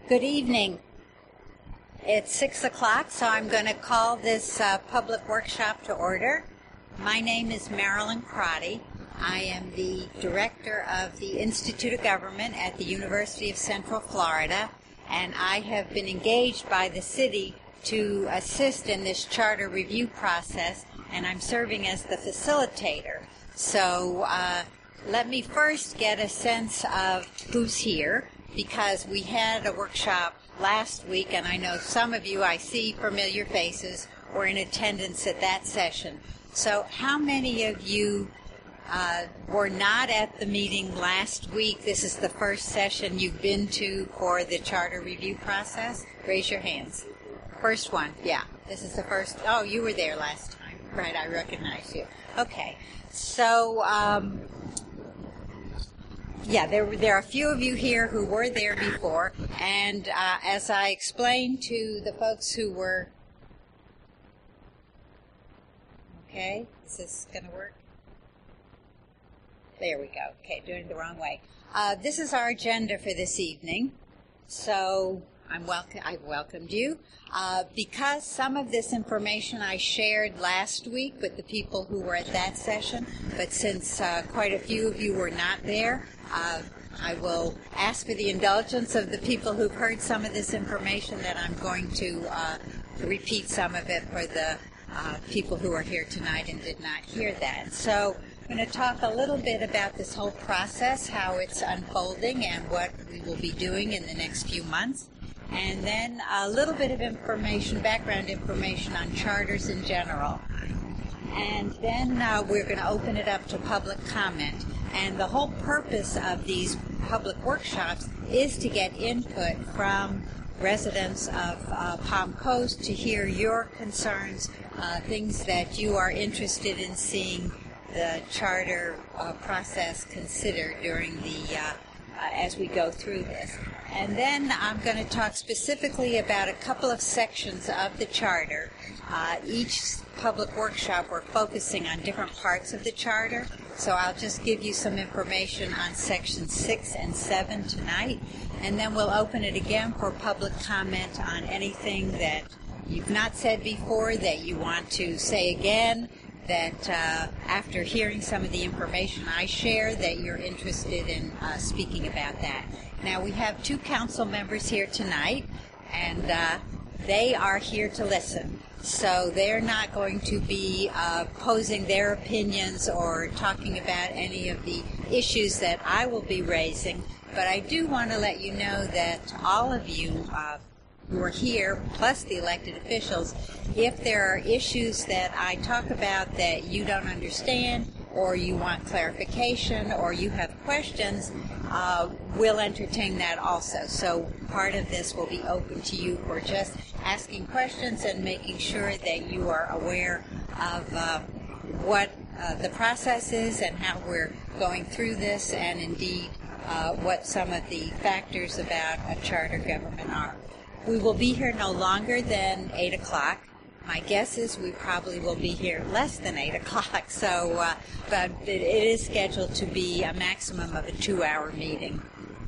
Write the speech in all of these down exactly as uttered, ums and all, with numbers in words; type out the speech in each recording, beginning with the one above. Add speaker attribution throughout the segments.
Speaker 1: Good evening. It's six o'clock, so I'm going to call this uh, public workshop to order. My name is Marilyn Crotty. I am the director of the Institute of Government at the University of Central Florida, and I have been engaged by the city to assist in this charter review process, and I'm serving as the facilitator. So uh, let me first get a sense of who's here, because we had a workshop last week, and I know some of you, I see familiar faces, were in attendance at that session. So how many of you uh, were not at the meeting last week? This is the first session you've been to for the charter review process? Raise your hands. First one, yeah. This is the first. Oh, you were there last time. Right, I recognize you. Okay. So, um, yeah, there, there are a few of you here who were there before, and uh, as I explained to the folks who were, okay, is this going to work? There we go. Okay, doing it the wrong way. Uh, this is our agenda for this evening, so I'm welcome. I've welcomed you. Uh, because some of this information I shared last week with the people who were at that session, but since uh, quite a few of you were not there, uh, I will ask for the indulgence of the people who've heard some of this information that I'm going to uh, repeat some of it for the uh, people who are here tonight and did not hear that. So I'm going to talk a little bit about this whole process, how it's unfolding, and what we will be doing in the next few months. And then a little bit of information, background information on charters in general. And then uh, we're going to open it up to public comment. And the whole purpose of these public workshops is to get input from residents of uh, Palm Coast to hear your concerns, uh, things that you are interested in seeing the charter uh, process considered during the, uh, uh, as we go through this. And then I'm going to talk specifically about a couple of sections of the charter. Uh, each public workshop we're focusing on different parts of the charter, so I'll just give you some information on sections six and seven tonight, and then we'll open it again for public comment on anything that you've not said before, that you want to say again, that uh, after hearing some of the information I share, that you're interested in uh, speaking about that. Now, we have two council members here tonight, and uh, they are here to listen. So they're not going to be uh, posing their opinions or talking about any of the issues that I will be raising. But I do want to let you know that all of you uh, who are here, plus the elected officials, if there are issues that I talk about that you don't understand, or you want clarification, or you have questions, uh, we'll entertain that also. So part of this will be open to you for just asking questions and making sure that you are aware of uh, what uh, the process is and how we're going through this, and indeed uh, what some of the factors about a charter government are. We will be here no longer than eight o'clock. My guess is we probably will be here less than eight o'clock, so, uh, but it, it is scheduled to be a maximum of a two-hour meeting.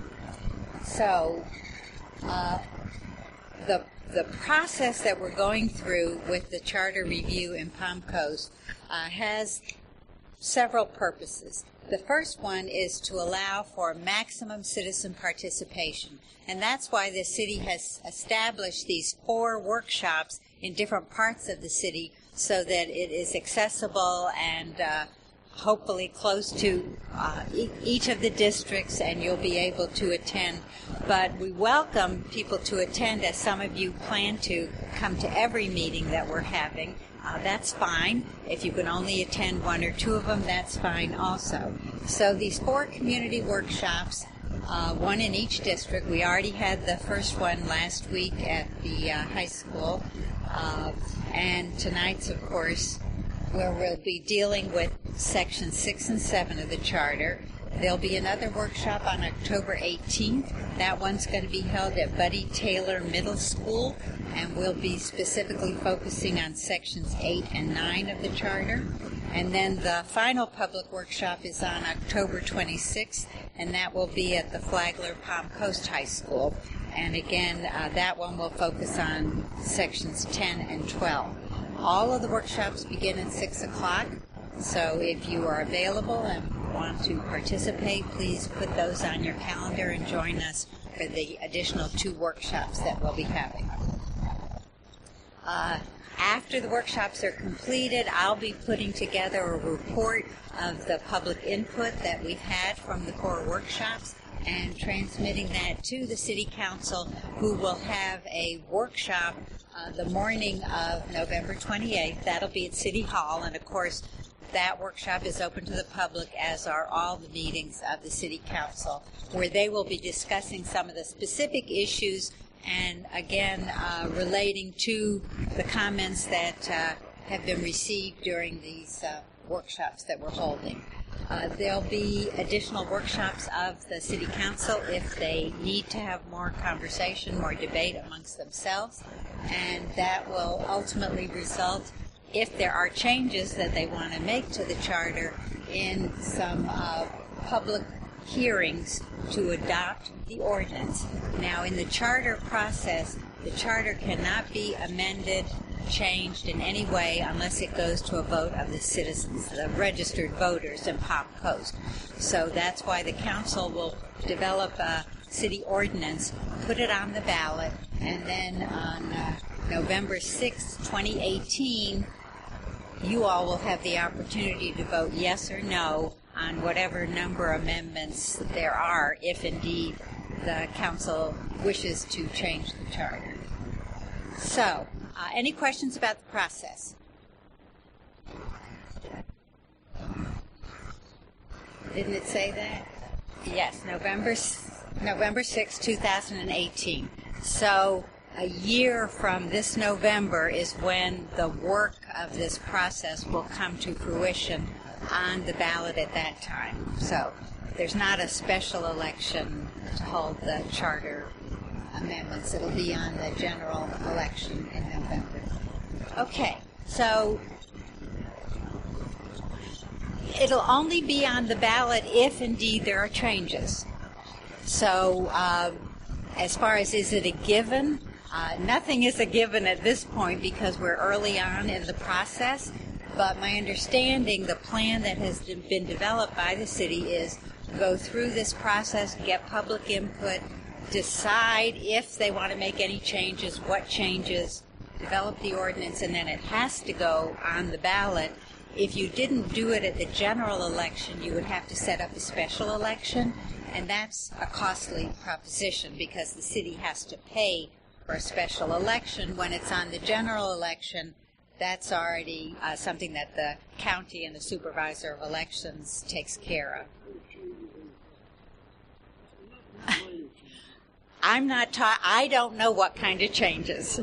Speaker 1: So, uh, the the process that we're going through with the charter review in Palm Coast uh, has several purposes. The first one is to allow for maximum citizen participation, and that's why the city has established these four workshops in different parts of the city so that it is accessible and uh, hopefully close to uh, e- each of the districts, and you'll be able to attend. But we welcome people to attend, as some of you plan to come to every meeting that we're having. Uh, that's fine. If you can only attend one or two of them, that's fine also. So these four community workshops, uh, one in each district. We already had the first one last week at the uh, high school. Uh, and tonight's, of course, where we'll be dealing with Section six and seven of the Charter. There'll be another workshop on October eighteenth. That one's going to be held at Buddy Taylor Middle School, and we'll be specifically focusing on Sections eight and nine of the Charter. And then the final public workshop is on October twenty-sixth, and that will be at the Flagler Palm Coast High School. and again, uh, that one will focus on sections ten and twelve. All of the workshops begin at six o'clock, so if you are available and want to participate, please put those on your calendar and join us for the additional two workshops that we'll be having. Uh, after the workshops are completed, I'll be putting together a report of the public input that we've had from the core workshops and transmitting that to the City Council, who will have a workshop uh, the morning of November twenty-eighth. That'll be at City Hall, and of course that workshop is open to the public, as are all the meetings of the City Council, where they will be discussing some of the specific issues and, again, uh, relating to the comments that uh, have been received during these uh, workshops that we're holding. Uh, there'll be additional workshops of the City Council if they need to have more conversation, more debate amongst themselves, and that will ultimately result, if there are changes that they want to make to the charter, in some uh, public hearings to adopt the ordinance. Now, in the charter process, the charter cannot be amended, changed in any way unless it goes to a vote of the citizens, the registered voters in Palm Coast. So that's why the council will develop a city ordinance, put it on the ballot, and then on uh, November sixth, twenty eighteen, you all will have the opportunity to vote yes or no on whatever number of amendments there are, if indeed the council wishes to change the charter. So, uh, any questions about the process? Didn't it say that? Yes, November November sixth, two thousand eighteen. So a year from this November is when the work of this process will come to fruition on the ballot at that time. So there's not a special election to hold the charter amendments. It'll be on the general election in November. Okay, so it'll only be on the ballot if indeed there are changes. So uh, as far as is it a given, uh, nothing is a given at this point because we're early on in the process. But my understanding, the plan that has been developed by the city is go through this process, get public input, decide if they want to make any changes, what changes, develop the ordinance, and then it has to go on the ballot. If you didn't do it at the general election, you would have to set up a special election, and that's a costly proposition because the city has to pay for a special election. When it's on the general election, that's already uh, something that the county and the supervisor of elections takes care of. I'm not ta- I don't know what kind of changes.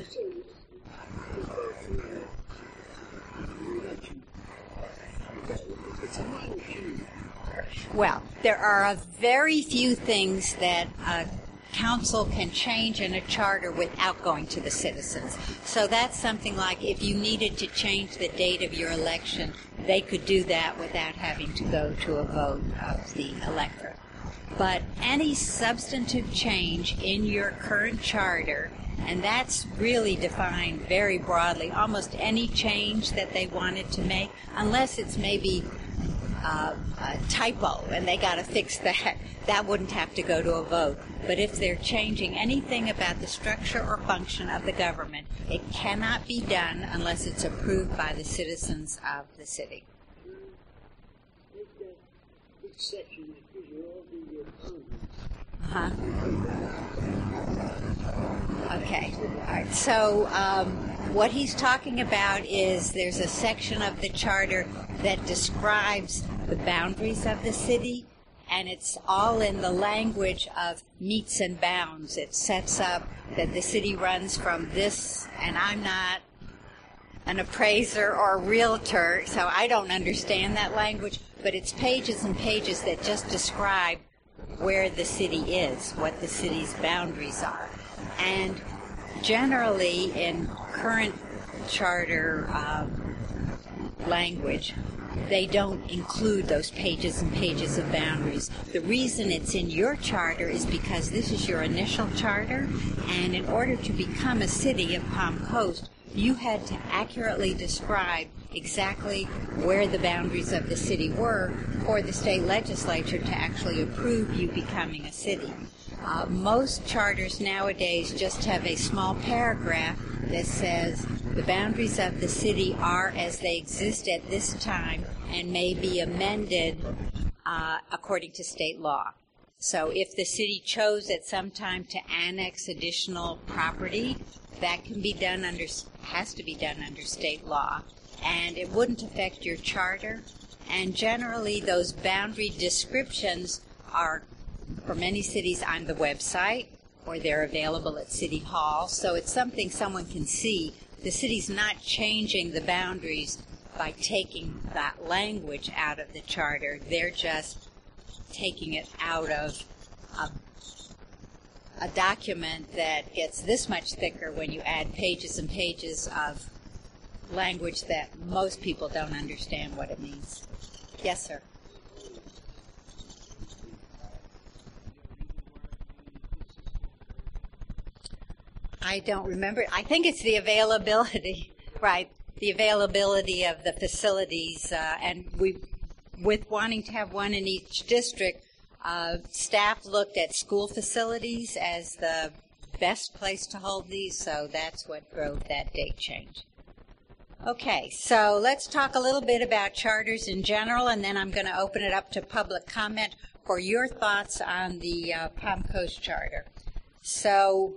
Speaker 1: Well, there are a very few things that uh, council can change in a charter without going to the citizens. So that's something like if you needed to change the date of your election, they could do that without having to go to a vote of the electorate. But any substantive change in your current charter, and that's really defined very broadly, almost any change that they wanted to make, unless it's maybe uh, a typo and they got to fix that, that wouldn't have to go to a vote. But if they're changing anything about the structure or function of the government, it cannot be done unless it's approved by the citizens of the city. Uh-huh. Okay. All right. So um, what he's talking about is there's a section of the charter that describes the boundaries of the city, and it's all in the language of meets and bounds. It sets up that the city runs from this, and I'm not an appraiser or a realtor, so I don't understand that language, but it's pages and pages that just describe where the city is, what the city's boundaries are. And generally in current charter um, language, they don't include those pages and pages of boundaries. The reason it's in your charter is because this is your initial charter, and in order to become a city of Palm Coast, you had to accurately describe exactly where the boundaries of the city were for the state legislature to actually approve you becoming a city. Uh, most charters nowadays just have a small paragraph that says the boundaries of the city are as they exist at this time and may be amended uh, according to state law. So if the city chose at some time to annex additional property, that can be done under, has to be done under state law, and it wouldn't affect your charter. And generally, those boundary descriptions are, for many cities, on the website, or they're available at City Hall, so it's something someone can see. The city's not changing the boundaries by taking that language out of the charter. They're just taking it out of a, a document that gets this much thicker when you add pages and pages of language that most people don't understand what it means. Yes, sir. I don't remember. I think it's the availability, right, the availability of the facilities, uh, and we, with wanting to have one in each district, uh, staff looked at school facilities as the best place to hold these, so that's what drove that date change. Okay, so let's talk a little bit about charters in general, and then I'm going to open it up to public comment for your thoughts on the uh, Palm Coast Charter. So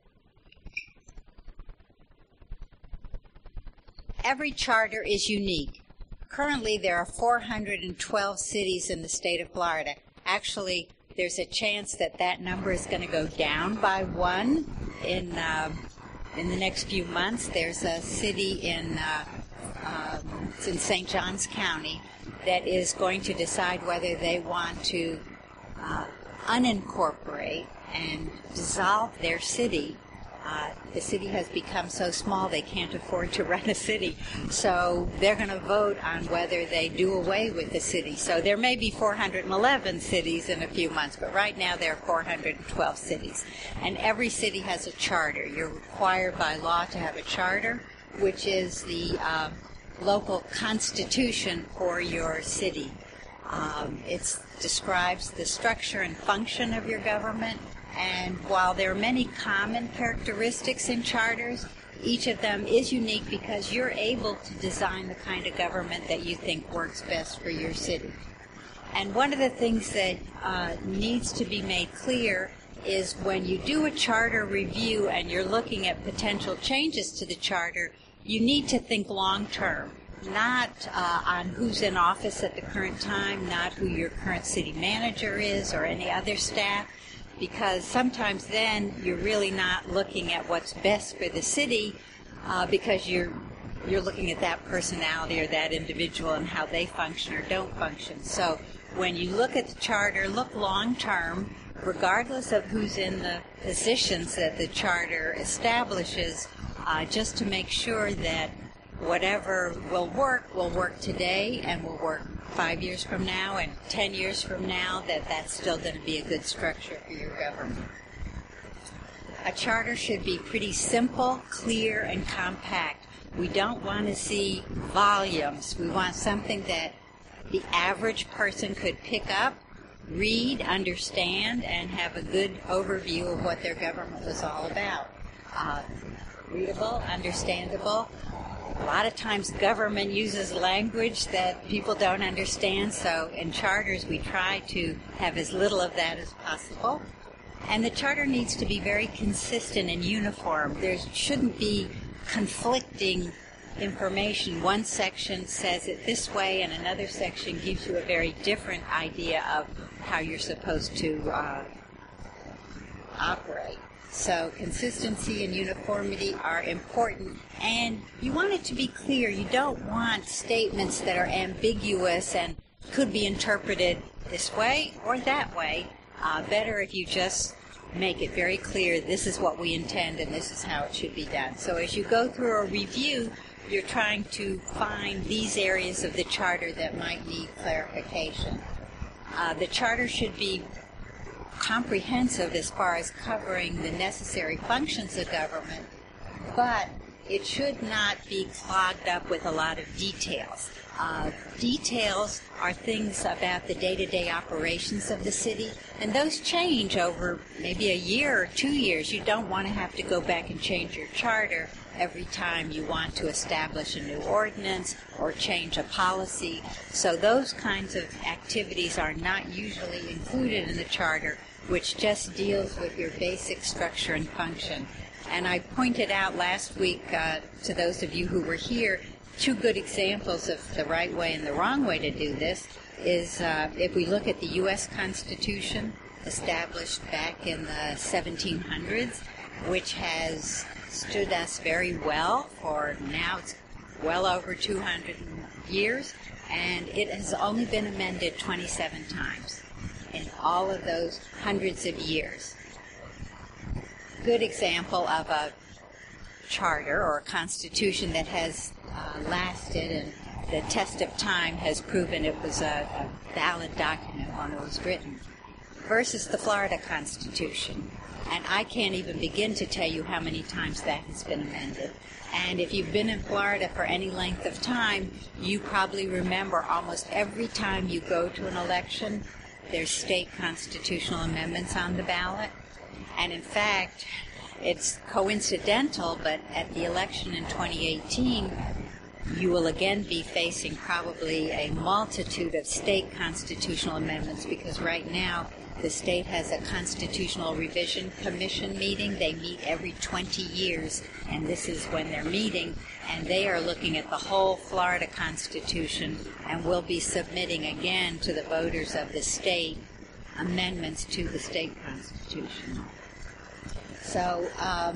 Speaker 1: every charter is unique. Currently, there are four hundred twelve cities in the state of Florida. Actually, there's a chance that that number is going to go down by one in uh, in the next few months. There's a city in uh, um, it's in Saint Johns County that is going to decide whether they want to uh, unincorporate and dissolve their city. Uh, the city has become so small they can't afford to run a city, so they're going to vote on whether they do away with the city. So there may be four hundred eleven cities in a few months, but right now there are four hundred twelve cities. And every city has a charter. You're required by law to have a charter, which is the uh, local constitution for your city. Um, it describes the structure and function of your government. And while there are many common characteristics in charters, each of them is unique because you're able to design the kind of government that you think works best for your city. And one of the things that uh, needs to be made clear is when you do a charter review and you're looking at potential changes to the charter, you need to think long-term, not uh, on who's in office at the current time, not who your current city manager is or any other staff, because sometimes then you're really not looking at what's best for the city uh, because you're you're looking at that personality or that individual and how they function or don't function. So when you look at the charter, look long-term, regardless of who's in the positions that the charter establishes, uh, just to make sure that whatever will work will work today and will work five years from now and ten years from now, that that's still going to be a good structure for your government. A charter should be pretty simple, clear, and compact. We don't want to see volumes. We want something that the average person could pick up, read, understand, and have a good overview of what their government was all about. Uh, readable, understandable. A lot of times government uses language that people don't understand, so in charters we try to have as little of that as possible. And the charter needs to be very consistent and uniform. There shouldn't be conflicting information. One section says it this way and another section gives you a very different idea of how you're supposed to uh, operate. So consistency and uniformity are important, and you want it to be clear. You don't want statements that are ambiguous and could be interpreted this way or that way. Uh, better if you just make it very clear this is what we intend and this is how it should be done. So as you go through a review, you're trying to find these areas of the charter that might need clarification. Uh, the charter should be comprehensive as far as covering the necessary functions of government, but it should not be clogged up with a lot of details. Uh, details are things about the day-to-day operations of the city, and those change over maybe a year or two years. You don't want to have to go back and change your charter every time you want to establish a new ordinance or change a policy. So those kinds of activities are not usually included in the charter, which just deals with your basic structure and function. And I pointed out last week uh, to those of you who were here, two good examples of the right way and the wrong way to do this is uh, if we look at the U S Constitution established back in the seventeen hundreds, which has stood us very well for now it's well over two hundred years, and it has only been amended twenty-seven times in all of those hundreds of years. Good example of a charter or a constitution that has uh, lasted and the test of time has proven it was a, a valid document when it was written, versus the Florida Constitution. And I can't even begin to tell you how many times that has been amended. And if you've been in Florida for any length of time, you probably remember almost every time you go to an election, there's state constitutional amendments on the ballot. And in fact, it's coincidental, but at the election in twenty eighteen, you will again be facing probably a multitude of state constitutional amendments, because right now the state has a constitutional revision commission meeting. They meet every twenty years, and this is when they're meeting, and they are looking at the whole Florida Constitution and will be submitting again to the voters of the state amendments to the state constitution. So um,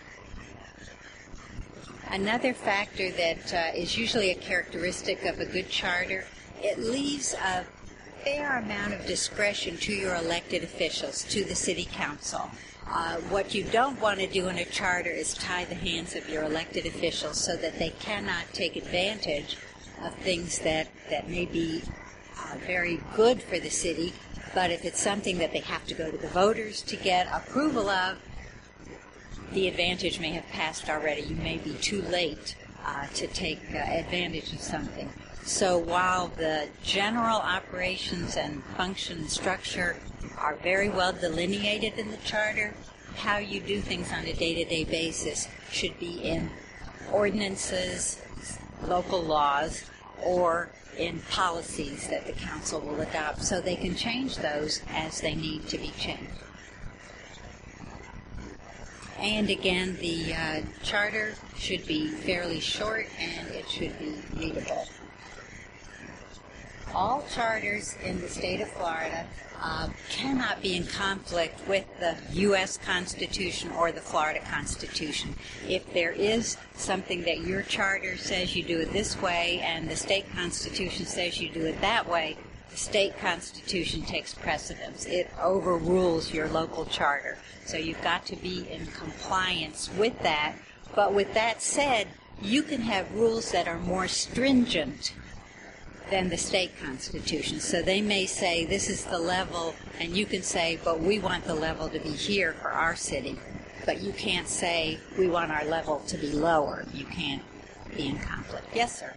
Speaker 1: another factor that uh, is usually a characteristic of a good charter, it leaves a fair amount of discretion to your elected officials, to the city council. Uh, what you don't want to do in a charter is tie the hands of your elected officials so that they cannot take advantage of things that, that may be uh, very good for the city, but if it's something that they have to go to the voters to get approval of, the advantage may have passed already. You may be too late uh, to take uh, advantage of something. So while the general operations and function and structure are very well delineated in the charter, how you do things on a day-to-day basis should be in ordinances, local laws, or in policies that the council will adopt, so they can change those as they need to be changed. And again, the uh, charter should be fairly short and it should be readable. All charters in the state of Florida uh, cannot be in conflict with the U S Constitution or the Florida Constitution. If there is something that your charter says you do it this way and the state constitution says you do it that way, the state constitution takes precedence. It overrules your local charter. So you've got to be in compliance with that. But with that said, you can have rules that are more stringent than the state constitution. So they may say this is the level, and you can say, but we want the level to be here for our city. But you can't say we want our level to be lower. You can't be in conflict. Yes, sir.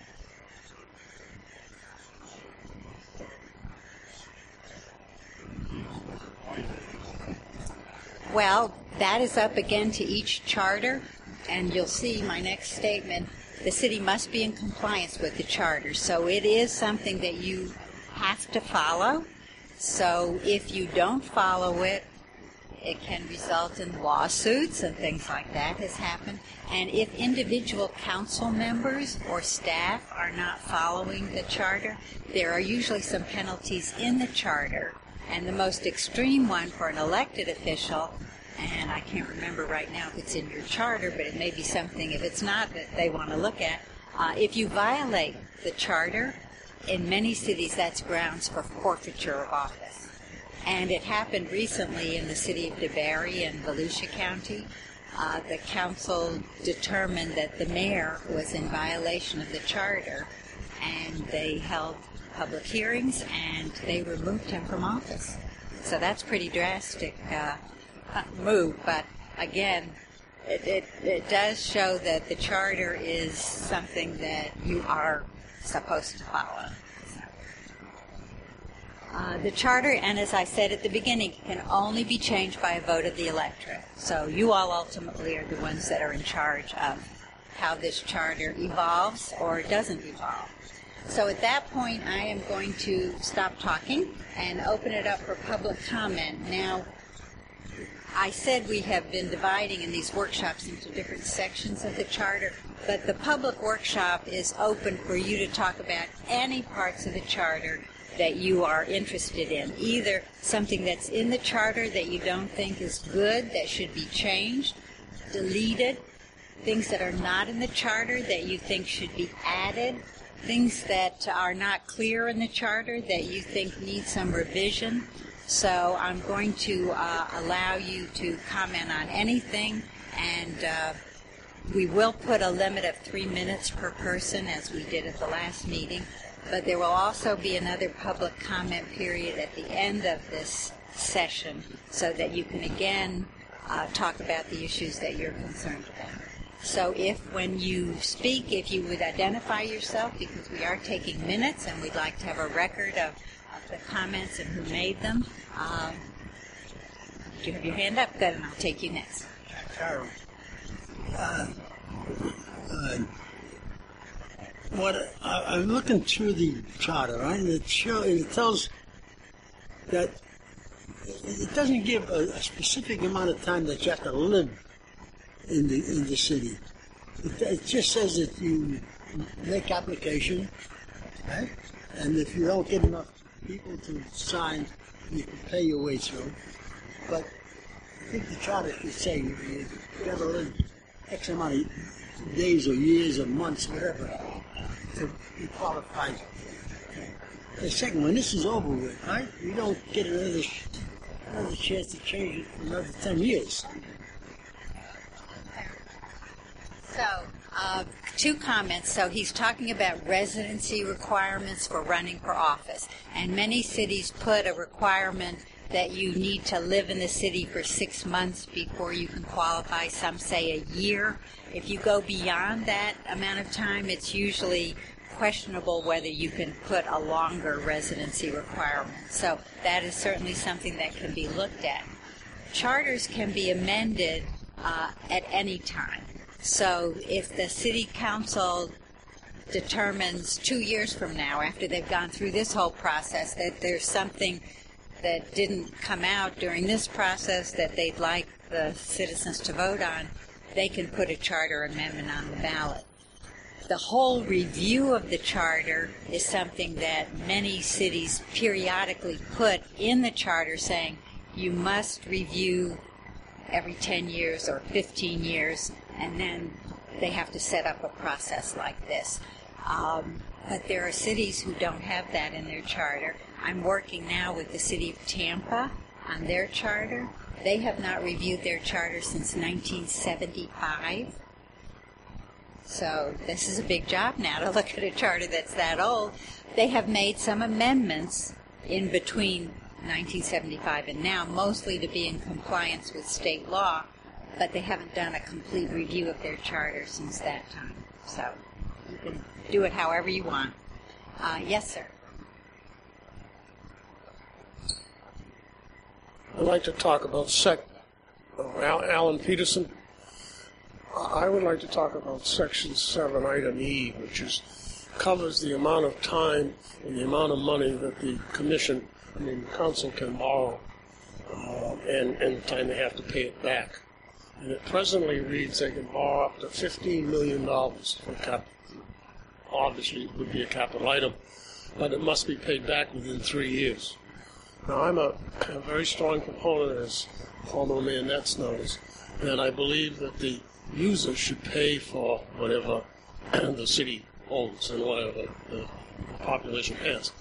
Speaker 1: Well, that is up again to each charter, and you'll see my next statement. The city must be in compliance with the charter, so it is something that you have to follow. So if you don't follow it, it can result in lawsuits and things like that has happened. And if individual council members or staff are not following the charter, there are usually some penalties in the charter. And the most extreme one for an elected official, and I can't remember right now if it's in your charter, but it may be something, if it's not, that they want to look at. Uh, if you violate the charter, in many cities that's grounds for forfeiture of office. And it happened recently in the city of DeBary in Volusia County. Uh, the council determined that the mayor was in violation of the charter, and they held public hearings, and they removed him from office. So that's pretty drastic uh, move, but again, it, it, it does show that the charter is something that you are supposed to follow. Uh, the charter, and as I said at the beginning, can only be changed by a vote of the electorate. So you all ultimately are the ones that are in charge of how this charter evolves or doesn't evolve. So at that point, I am going to stop talking and open it up for public comment. Now, I said we have been dividing in these workshops into different sections of the charter, but the public workshop is open for you to talk about any parts of the charter that you are interested in, either something that's in the charter that you don't think is good, that should be changed, deleted, things that are not in the charter that you think should be added, things that are not clear in the charter that you think need some revision. So I'm going to uh, allow you to comment on anything, and uh, we will put a limit of three minutes per person as we did at the last meeting, but there will also be another public comment period at the end of this session so that you can again uh, talk about the issues that you're concerned about. So if when you speak, if you would identify yourself, because we are taking minutes and we'd like to have a record of, of the comments and who made them. Um, do you have your hand up? Good, and I'll take you next.
Speaker 2: Carol. Uh, uh, what I, I'm looking through the charter, right? And it shows, it tells that it doesn't give a, a specific amount of time that you have to live in the in the city. It, it just says that you make application, right? And if you don't get enough people to sign, you can pay your way through. But I think the charter should say you, you got to live X amount of days or years or months, whatever, to be qualified. The second one, this is over with, right? You don't get another another chance to change it for another ten years.
Speaker 1: So, uh, two comments. So he's talking about residency requirements for running for office. And many cities put a requirement that you need to live in the city for six months before you can qualify. Some say a year. If you go beyond that amount of time, it's usually questionable whether you can put a longer residency requirement. So that is certainly something that can be looked at. Charters can be amended uh, at any time. So if the city council determines two years from now, after they've gone through this whole process, that there's something that didn't come out during this process that they'd like the citizens to vote on, they can put a charter amendment on the ballot. The whole review of the charter is something that many cities periodically put in the charter, saying you must review every ten years or fifteen years, and then they have to set up a process like this. Um, but there are cities who don't have that in their charter. I'm working now with the city of Tampa on their charter. They have not reviewed their charter since nineteen seventy-five. So this is a big job now to look at a charter that's that old. They have made some amendments in between nineteen seventy-five and now, mostly to be in compliance with state law, but they haven't done a complete review of their charter since that time. So you can do it however you want. Uh, yes, sir.
Speaker 3: I'd like to talk about sec. Uh, Alan Peterson. I would like to talk about Section seven, Item E, which is covers the amount of time and the amount of money that the commission, I mean the council, can borrow, uh, and, and the time they have to pay it back. And it presently reads they can borrow up to fifteen million dollars for cap. Obviously, it would be a capital item, but it must be paid back within three years. Now, I'm a, a very strong proponent, as former Mayor Netz knows, and I believe that the user should pay for whatever the city owns and whatever the population has.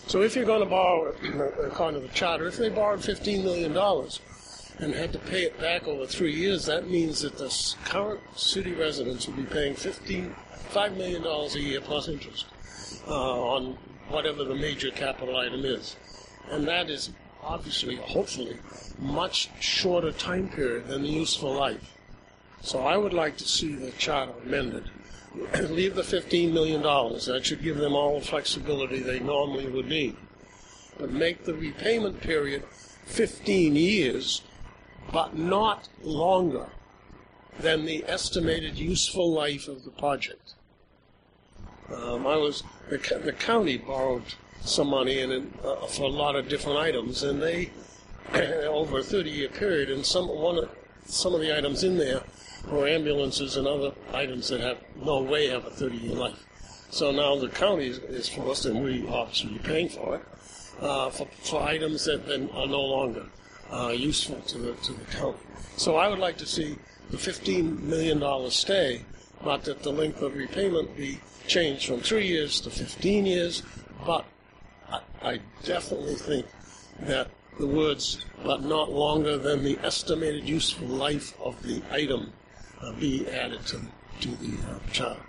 Speaker 3: So if you're going to borrow, according to the charter, if they borrowed fifteen million dollars and had to pay it back over three years, that means that the s- current city residents will be paying fifteen, five million dollars a year plus interest uh, on whatever the major capital item is. And that is obviously, hopefully, much shorter time period than the useful life. So I would like to see the charter amended. Leave the fifteen million dollars. That should give them all the flexibility they normally would need. But make the repayment period fifteen years, but not longer than the estimated useful life of the project. Um, I was the, the county borrowed some money in it, uh, for a lot of different items, and they over a thirty-year period, and some one of, some of the items in there were ambulances and other items that have no way have a thirty-year life. So now the county is, is forced, and we obviously are paying for it, uh, for, for items that then are no longer uh, useful to the to the county. So I would like to see the fifteen million dollars stay, but that the length of repayment be changed from three years to fifteen years. But I, I definitely think that the words, but not longer than the estimated useful life of the item, uh, be added to, to the uh, charter.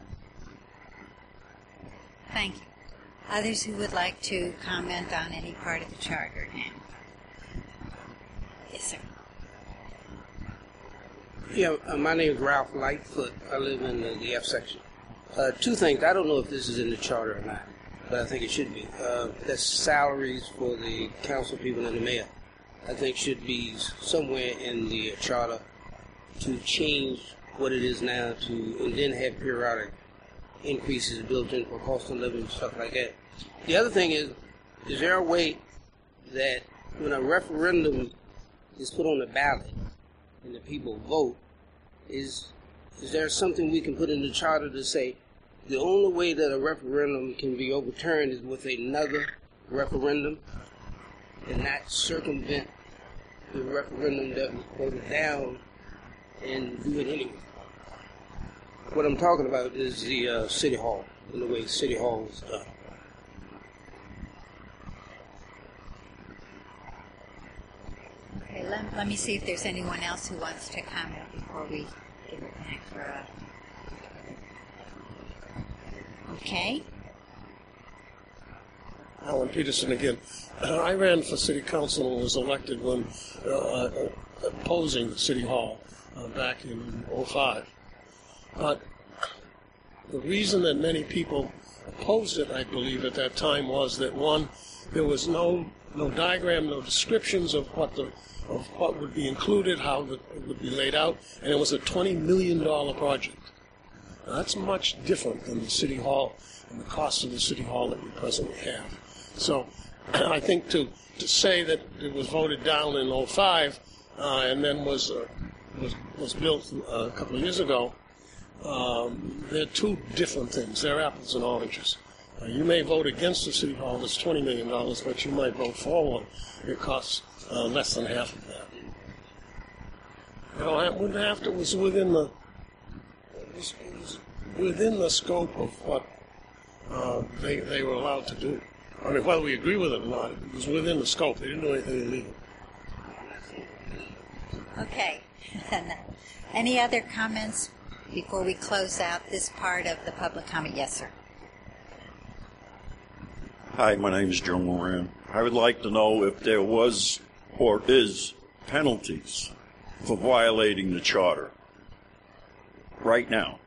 Speaker 1: Thank you. Others who would like to comment on any part of the charter now? Yes, sir.
Speaker 4: Yeah, uh, my name is Ralph Lightfoot. I live in the, the F section. Uh, two things. I don't know if this is in the charter or not, but I think it should be. Uh, that's salaries for the council people and the mayor. I think should be somewhere in the charter to change what it is now to, and then have periodic increases built in for cost of living and stuff like that. The other thing is, is there a way that when a referendum is put on the ballot and the people vote, is is there something we can put in the charter to say the only way that a referendum can be overturned is with another referendum and not circumvent the referendum that was voted down and do it anyway? What I'm talking about is the uh, City Hall, and the way City Hall was done.
Speaker 1: Okay, let, let me see if there's anyone else who wants to comment before we give it back for a... Okay.
Speaker 3: Alan Peterson again. Uh, I ran for city council and was elected when uh, uh, opposing the City Hall uh, back in oh five. But the reason that many people opposed it, I believe, at that time was that, one, there was no no diagram, no descriptions of what the of what would be included, how the, it would be laid out, and it was a twenty million dollars project. Now, that's much different than the City Hall and the cost of the City Hall that we presently have. So I think to, to say that it was voted down in oh five uh, and then was, uh, was, was built uh, a couple of years ago, um, they're two different things. They're apples and oranges. Uh, you may vote against the City Hall that's twenty million dollars, but you might vote for one. It costs uh, less than half of that. You know, it wouldn't have to, it was within the, it was, it was within the scope of what uh, they, they were allowed to do. I mean, whether we agree with it or not, it was within the scope. They didn't do anything illegal.
Speaker 1: Okay. Any other comments before we close out this part of the public comment? Yes, sir.
Speaker 5: Hi, my name is Joe Moran. I would like to know if there was or is penalties for violating the charter right now.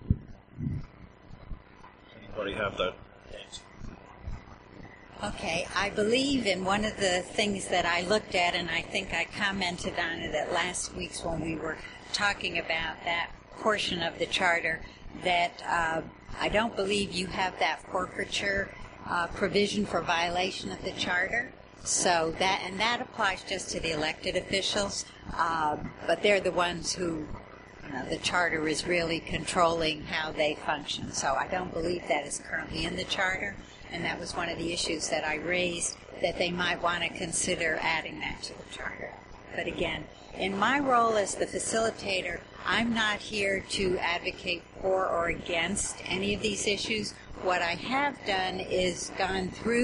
Speaker 5: Anybody have that answer?
Speaker 1: Okay, I believe in one of the things that I looked at, and I think I commented on it at last week's when we were talking about that portion of the charter, that uh, I don't believe you have that forfeiture uh, provision for violation of the charter. So that, and that applies just to the elected officials, uh, but they're the ones who, you know, the charter is really controlling how they function. So I don't believe that is currently in the charter, and that was one of the issues that I raised, that they might want to consider adding that to the charter. But again, in my role as the facilitator, I'm not here to advocate for or against any of these issues. What I have done is gone through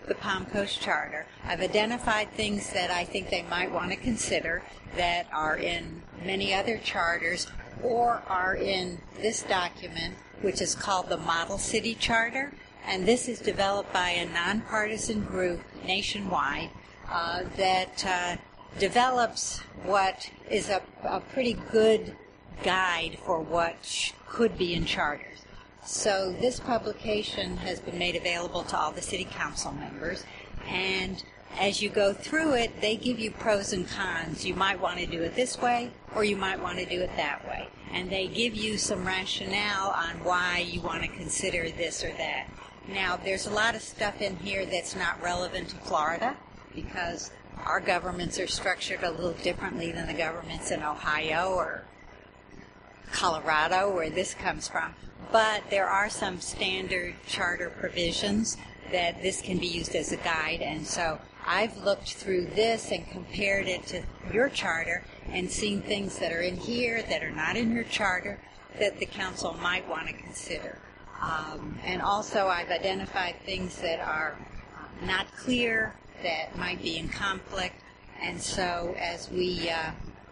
Speaker 1: the Palm Coast Charter. I've identified things that I think they might want to consider that are in many other charters or are in this document, which is called the Model City Charter. And this is developed by a nonpartisan group nationwide uh, that uh, develops what is a, a pretty good guide for what sh- could be in charters. So this publication has been made available to all the city council members, and as you go through it, they give you pros and cons. You might want to do it this way, or you might want to do it that way. And they give you some rationale on why you want to consider this or that. Now, there's a lot of stuff in here that's not relevant to Florida, because our governments are structured a little differently than the governments in Ohio or Colorado, where this comes from. But there are some standard charter provisions that this can be used as a guide, and so I've looked through this and compared it to your charter and seen things that are in here that are not in your charter that the council might want to consider. Um, and also I've identified things that are not clear, that might be in conflict, and so as we uh,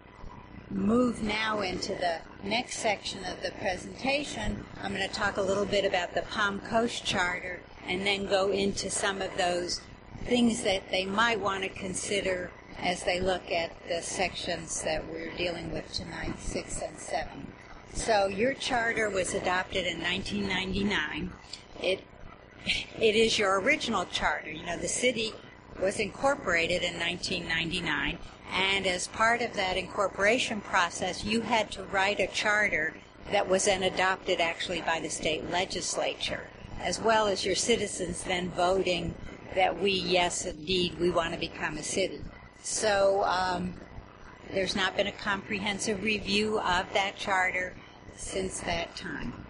Speaker 1: move now into the next section of the presentation, I'm going to talk a little bit about the Palm Coast Charter and then go into some of those things that they might want to consider as they look at the sections that we're dealing with tonight, six and seven. So your charter was adopted in nineteen ninety-nine. It it is your original charter. You know, the city was incorporated in nineteen ninety-nine, and as part of that incorporation process, you had to write a charter that was then adopted actually by the state legislature, as well as your citizens then voting that we, yes, indeed, we want to become a city. So um, there's not been a comprehensive review of that charter since that time.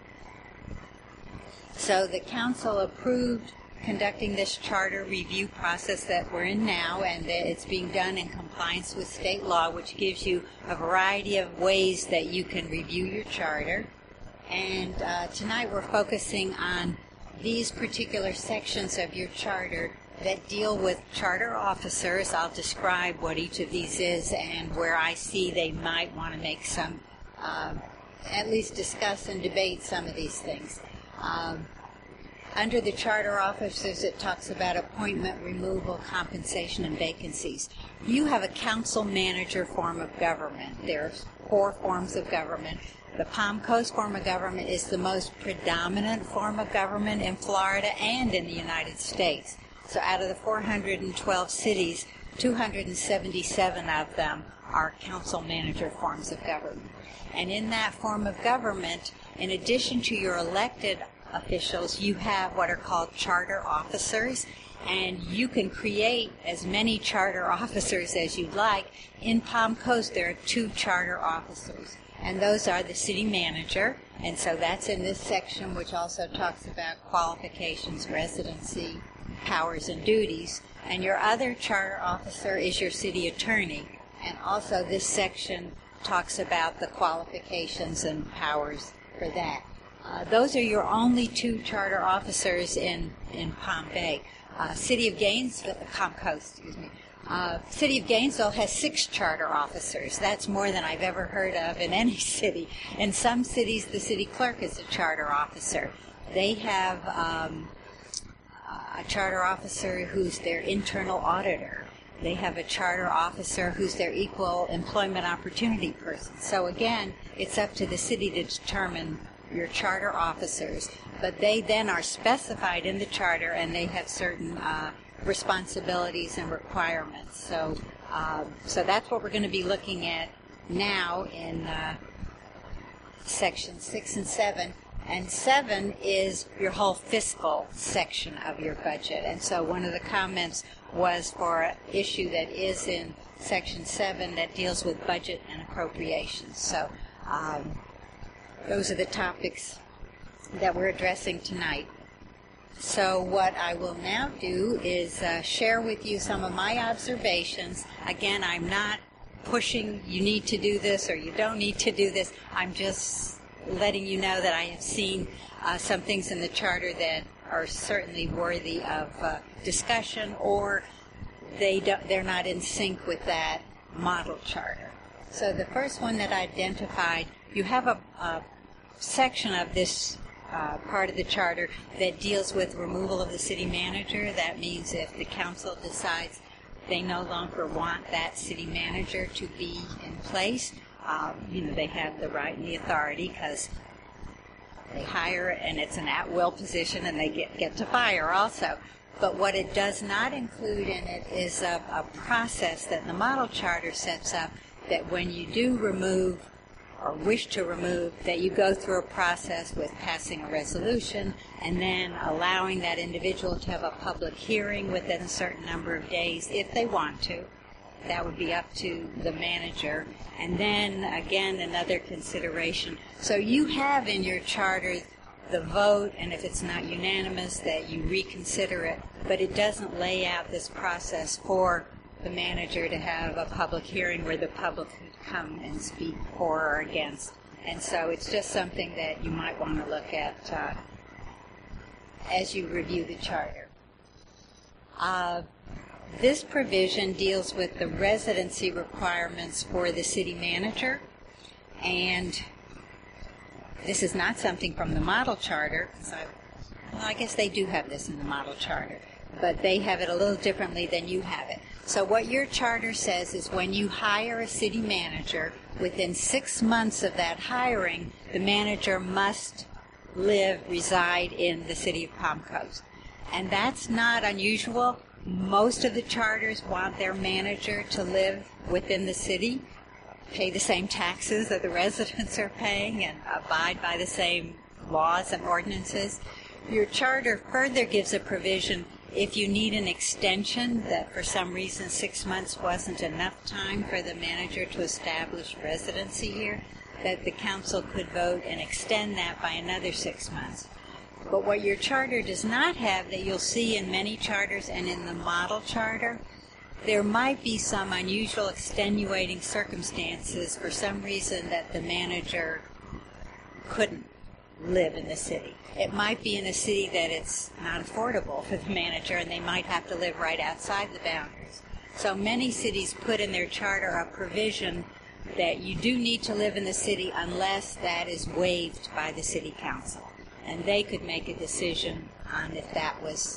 Speaker 1: So the council approved conducting this charter review process that we're in now, and that it's being done in compliance with state law, which gives you a variety of ways that you can review your charter. And uh, tonight we're focusing on these particular sections of your charter that deal with charter officers. I'll describe what each of these is and where I see they might want to make some, uh, at least discuss and debate some of these things. Um, under the charter officers, it talks about appointment, removal, compensation, and vacancies. You have a council manager form of government. There's four forms of government. The Palm Coast form of government is the most predominant form of government in Florida and in the United States. So out of the four hundred twelve cities, two hundred seventy-seven of them are council manager forms of government. And in that form of government, in addition to your elected officials, you have what are called charter officers, and you can create as many charter officers as you'd like. In Palm Coast, there are two charter officers, and those are the city manager, and so that's in this section, which also talks about qualifications, residency, powers, and duties. And your other charter officer is your city attorney, and also this section talks about the qualifications and powers for that. Uh, those are your only two charter officers in, in Palm Bay. Uh, City of Gainesville, Palm Coast, excuse me. Uh, City of Gainesville has six charter officers. That's more than I've ever heard of in any city. In some cities, the city clerk is a charter officer. They have um, a charter officer who's their internal auditor. They have a charter officer who's their equal employment opportunity person. So again, it's up to the city to determine your charter officers, but they then are specified in the charter, and they have certain uh, responsibilities and requirements. So, uh, so that's what we're going to be looking at now in uh, section six and seven. And seven is your whole fiscal section of your budget. And so one of the comments was for an issue that is in section seven that deals with budget and appropriations. So um, those are the topics that we're addressing tonight. So what I will now do is uh, share with you some of my observations. Again, I'm not pushing you need to do this or you don't need to do this. I'm just letting you know that I have seen uh, some things in the charter that are certainly worthy of uh, discussion, or they don't, they're not in sync with that model charter. So the first one that I identified, you have a, a section of this uh, part of the charter that deals with removal of the city manager. That means if the council decides they no longer want that city manager to be in place, uh, you know, they have the right and the authority, because they hire and it's an at-will position, and they get, get to fire also. But what it does not include in it is a, a process that the model charter sets up, that when you do remove or wish to remove, that you go through a process with passing a resolution and then allowing that individual to have a public hearing within a certain number of days if they want to. That would be up to the manager. And then, again, another consideration. So you have in your charter the vote, and if it's not unanimous, that you reconsider it, but it doesn't lay out this process for the manager to have a public hearing where the public could come and speak for or against. And so it's just something that you might want to look at uh, as you review the charter. Uh, this provision deals with the residency requirements for the city manager, and this is not something from the model charter. So I, well, I guess they do have this in the model charter, but they have it a little differently than you have it. So what your charter says is when you hire a city manager, within six months of that hiring, the manager must live, reside in the city of Palm Coast. And that's not unusual. Most of the charters want their manager to live within the city, pay the same taxes that the residents are paying, and abide by the same laws and ordinances. Your charter further gives a provision if you need an extension, that for some reason six months wasn't enough time for the manager to establish residency here, that the council could vote and extend that by another six months. But what your charter does not have, that you'll see in many charters and in the model charter, there might be some unusual extenuating circumstances for some reason that the manager couldn't live in the city. It might be in a city that it's not affordable for the manager, and they might have to live right outside the boundaries. So many cities put in their charter a provision that you do need to live in the city unless that is waived by the city council. And they could make a decision on if that was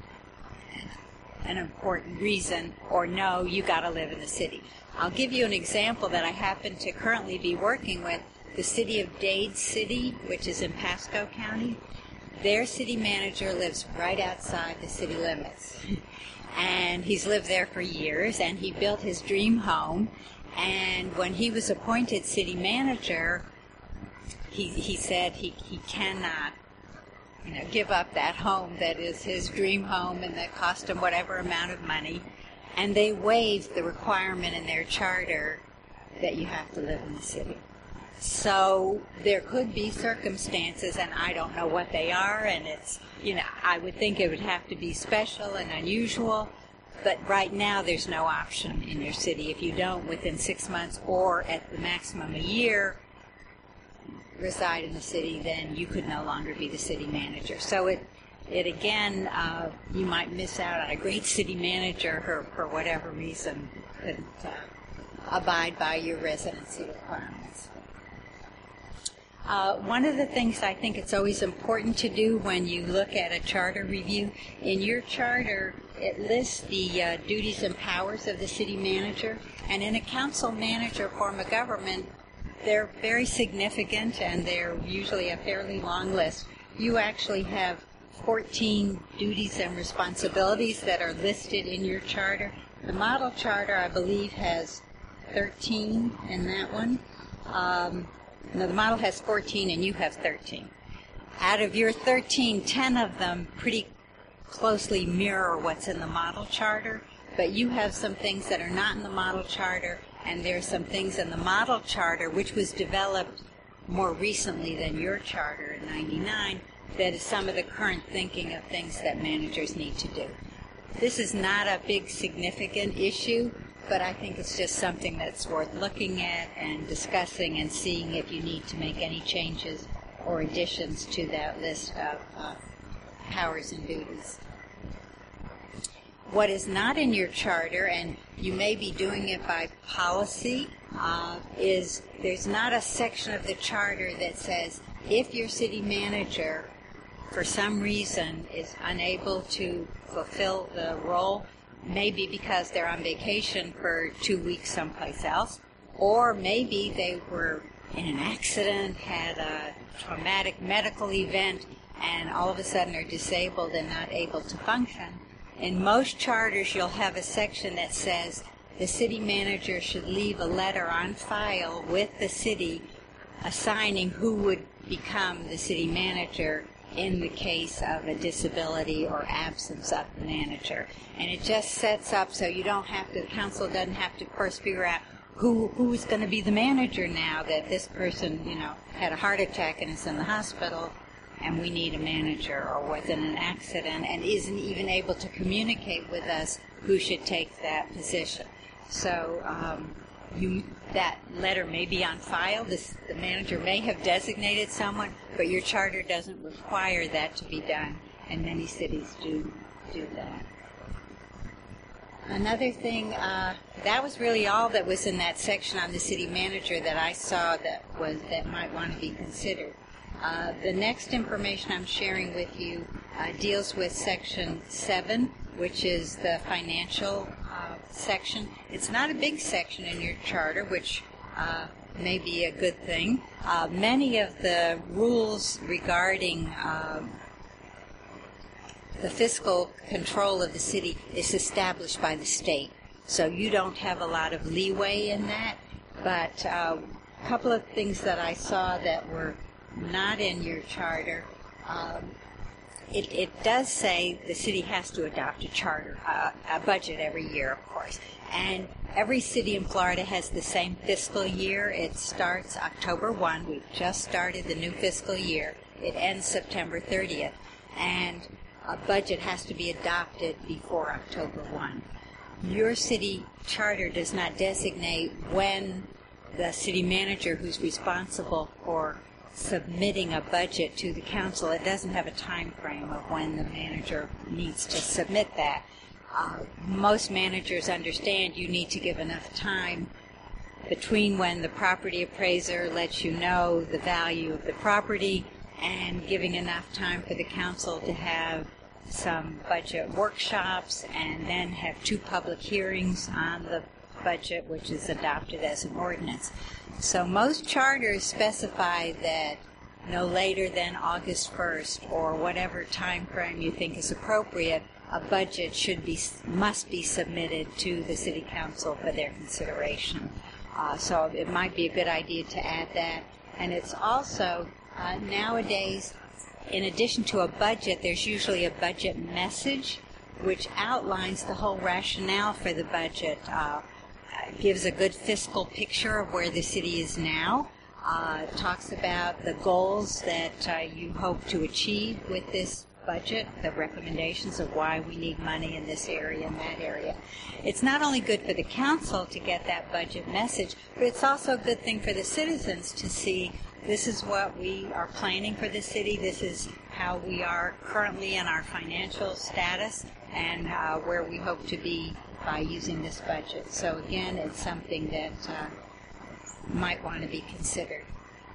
Speaker 1: an important reason, or no, you got to live in the city. I'll give you an example that I happen to currently be working with. The city of Dade City, which is in Pasco County, their city manager lives right outside the city limits. And he's lived there for years, and he built his dream home. And when he was appointed city manager, he, he said he, he cannot you know, give up that home that is his dream home and that cost him whatever amount of money. And they waived the requirement in their charter that you have to live in the city. So there could be circumstances, and I don't know what they are, and it's, you know, I would think it would have to be special and unusual, but right now there's no option in your city. If you don't, within six months or at the maximum a year, reside in the city, then you could no longer be the city manager. So it, it again, uh, you might miss out on a great city manager who, for whatever reason, couldn't uh, abide by your residency requirements. Uh, one of the things I think it's always important to do when you look at a charter review, in your charter it lists the uh, duties and powers of the city manager, and in a council manager form of government, they're very significant and they're usually a fairly long list. You actually have fourteen duties and responsibilities that are listed in your charter. The model charter, I believe, has thirteen in that one. Um, No, the model has fourteen and you have thirteen. Out of your thirteen, ten of them pretty closely mirror what's in the model charter, but you have some things that are not in the model charter, and there are some things in the model charter, which was developed more recently than your charter in ninety-nine, that is some of the current thinking of things that managers need to do. This is not a big significant issue, but I think it's just something that's worth looking at and discussing and seeing if you need to make any changes or additions to that list of uh, powers and duties. What is not in your charter, and you may be doing it by policy, uh, is there's not a section of the charter that says if your city manager, for some reason, is unable to fulfill the role, maybe because they're on vacation for two weeks someplace else, or maybe they were in an accident, had a traumatic medical event, and all of a sudden are disabled and not able to function. In most charters, you'll have a section that says the city manager should leave a letter on file with the city assigning who would become the city manager in the case of a disability or absence of the manager. And it just sets up so you don't have to, the council doesn't have to first figure out who who's going to be the manager now that this person, you know, had a heart attack and is in the hospital and we need a manager, or was in an accident and isn't even able to communicate with us who should take that position. So um, you, that letter may be on file. This, the manager may have designated someone, but your charter doesn't require that to be done, and many cities do do that. Another thing, uh, that was really all that was in that section on the city manager that I saw that was that might want to be considered. Uh, the next information I'm sharing with you uh, deals with section seven, which is the financial uh, section. It's not a big section in your charter, which uh, may be a good thing. Uh, many of the rules regarding uh, the fiscal control of the city is established by the state, so you don't have a lot of leeway in that. But uh, a couple of things that I saw that were not in your charter, um, it, it does say the city has to adopt a charter, uh, a budget every year, of course. And every city in Florida has the same fiscal year. It starts October first. We've just started the new fiscal year. It ends September thirtieth. And a budget has to be adopted before October first. Your city charter does not designate when the city manager who's responsible for submitting a budget to the council, it doesn't have a time frame of when the manager needs to submit that. Uh, most managers understand you need to give enough time between when the property appraiser lets you know the value of the property and giving enough time for the council to have some budget workshops and then have two public hearings on the budget, which is adopted as an ordinance. So most charters specify that no later than August first or whatever time frame you think is appropriate, a budget should be must be submitted to the city council for their consideration. Uh, so it might be a good idea to add that. And it's also uh, nowadays, in addition to a budget, there's usually a budget message which outlines the whole rationale for the budget. Uh, gives a good fiscal picture of where the city is now, uh, talks about the goals that uh, you hope to achieve with this budget, the recommendations of why we need money in this area and that area. It's not only good for the council to get that budget message, but it's also a good thing for the citizens to see this is what we are planning for the city, this is how we are currently in our financial status, and uh, where we hope to be by using this budget. So again, it's something that uh, might want to be considered.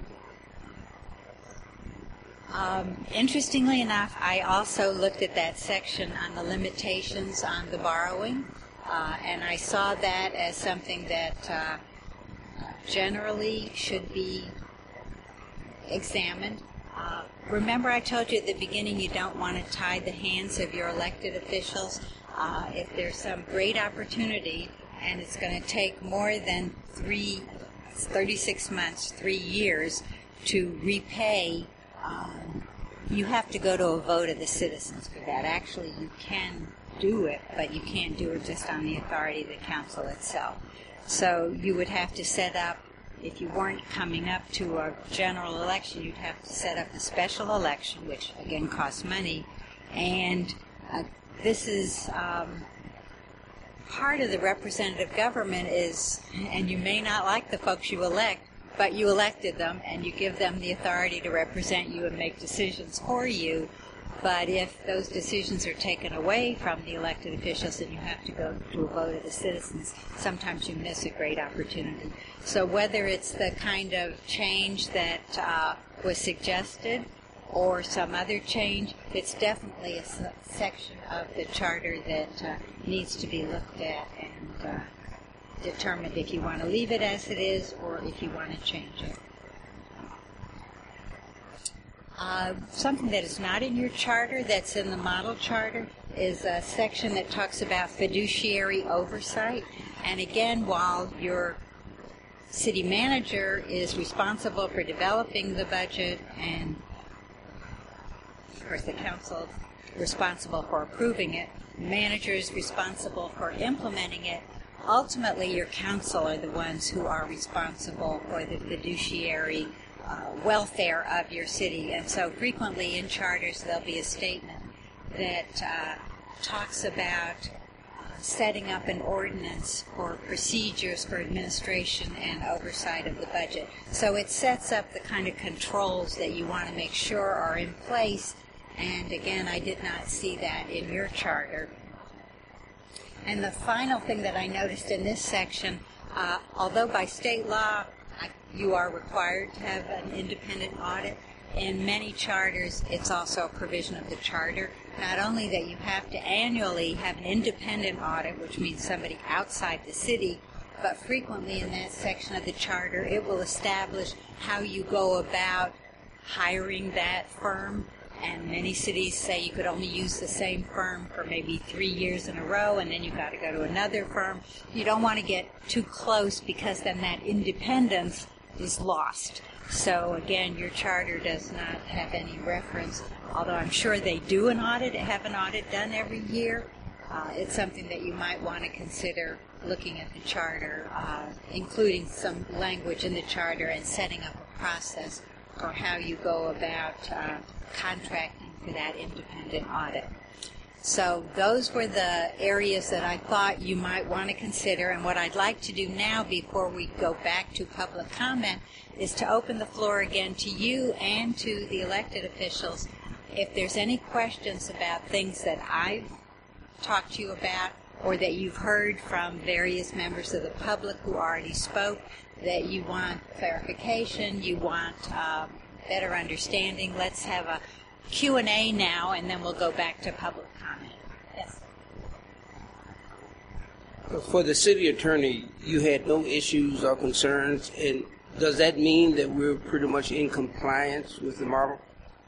Speaker 1: Um, interestingly enough, I also looked at that section on the limitations on the borrowing, uh, and I saw that as something that uh, generally should be examined. Uh, remember I told you at the beginning you don't want to tie the hands of your elected officials. Uh, if there's some great opportunity and it's going to take more than three, thirty-six months, three years to repay, um, you have to go to a vote of the citizens for that. Actually, you can do it, but you can't do it just on the authority of the council itself. So you would have to set up, if you weren't coming up to a general election, you'd have to set up a special election, which again costs money, and uh, this is um, part of the representative government is, and you may not like the folks you elect, but you elected them and you give them the authority to represent you and make decisions for you. But if those decisions are taken away from the elected officials and you have to go to a vote of the citizens, sometimes you miss a great opportunity. So whether it's the kind of change that uh, was suggested or some other change, it's definitely a se- section of the charter that uh, needs to be looked at and uh, determined if you want to leave it as it is or if you want to change it. Uh, something that is not in your charter that's in the model charter is a section that talks about fiduciary oversight. And again, while your city manager is responsible for developing the budget and, of course, the council responsible for approving it, the manager is responsible for implementing it, ultimately your council are the ones who are responsible for the fiduciary Uh, welfare of your city. And so frequently in charters there'll be a statement that uh, talks about uh, setting up an ordinance for procedures for administration and oversight of the budget. So it sets up the kind of controls that you want to make sure are in place. And again, I did not see that in your charter. And the final thing that I noticed in this section, uh, although by state law you are required to have an independent audit, in many charters it's also a provision of the charter, not only that you have to annually have an independent audit, which means somebody outside the city, but frequently in that section of the charter it will establish how you go about hiring that firm. And many cities say you could only use the same firm for maybe three years in a row, and then you've got to go to another firm. You don't want to get too close because then that independence is lost. So again, your charter does not have any reference, although I'm sure they do an audit, have an audit done every year. Uh, it's something that you might want to consider looking at the charter, uh, including some language in the charter and setting up a process for how you go about uh, contracting for that independent audit. So those were the areas that I thought you might want to consider, and what I'd like to do now before we go back to public comment is to open the floor again to you and to the elected officials. If there's any questions about things that I've talked to you about or that you've heard from various members of the public who already spoke, that you want clarification, you want uh, better understanding, let's have a Q and A now, and then we'll go back to public comment. Yes.
Speaker 4: For the city attorney, you had no issues or concerns, and does that mean that we're pretty much in compliance with the model?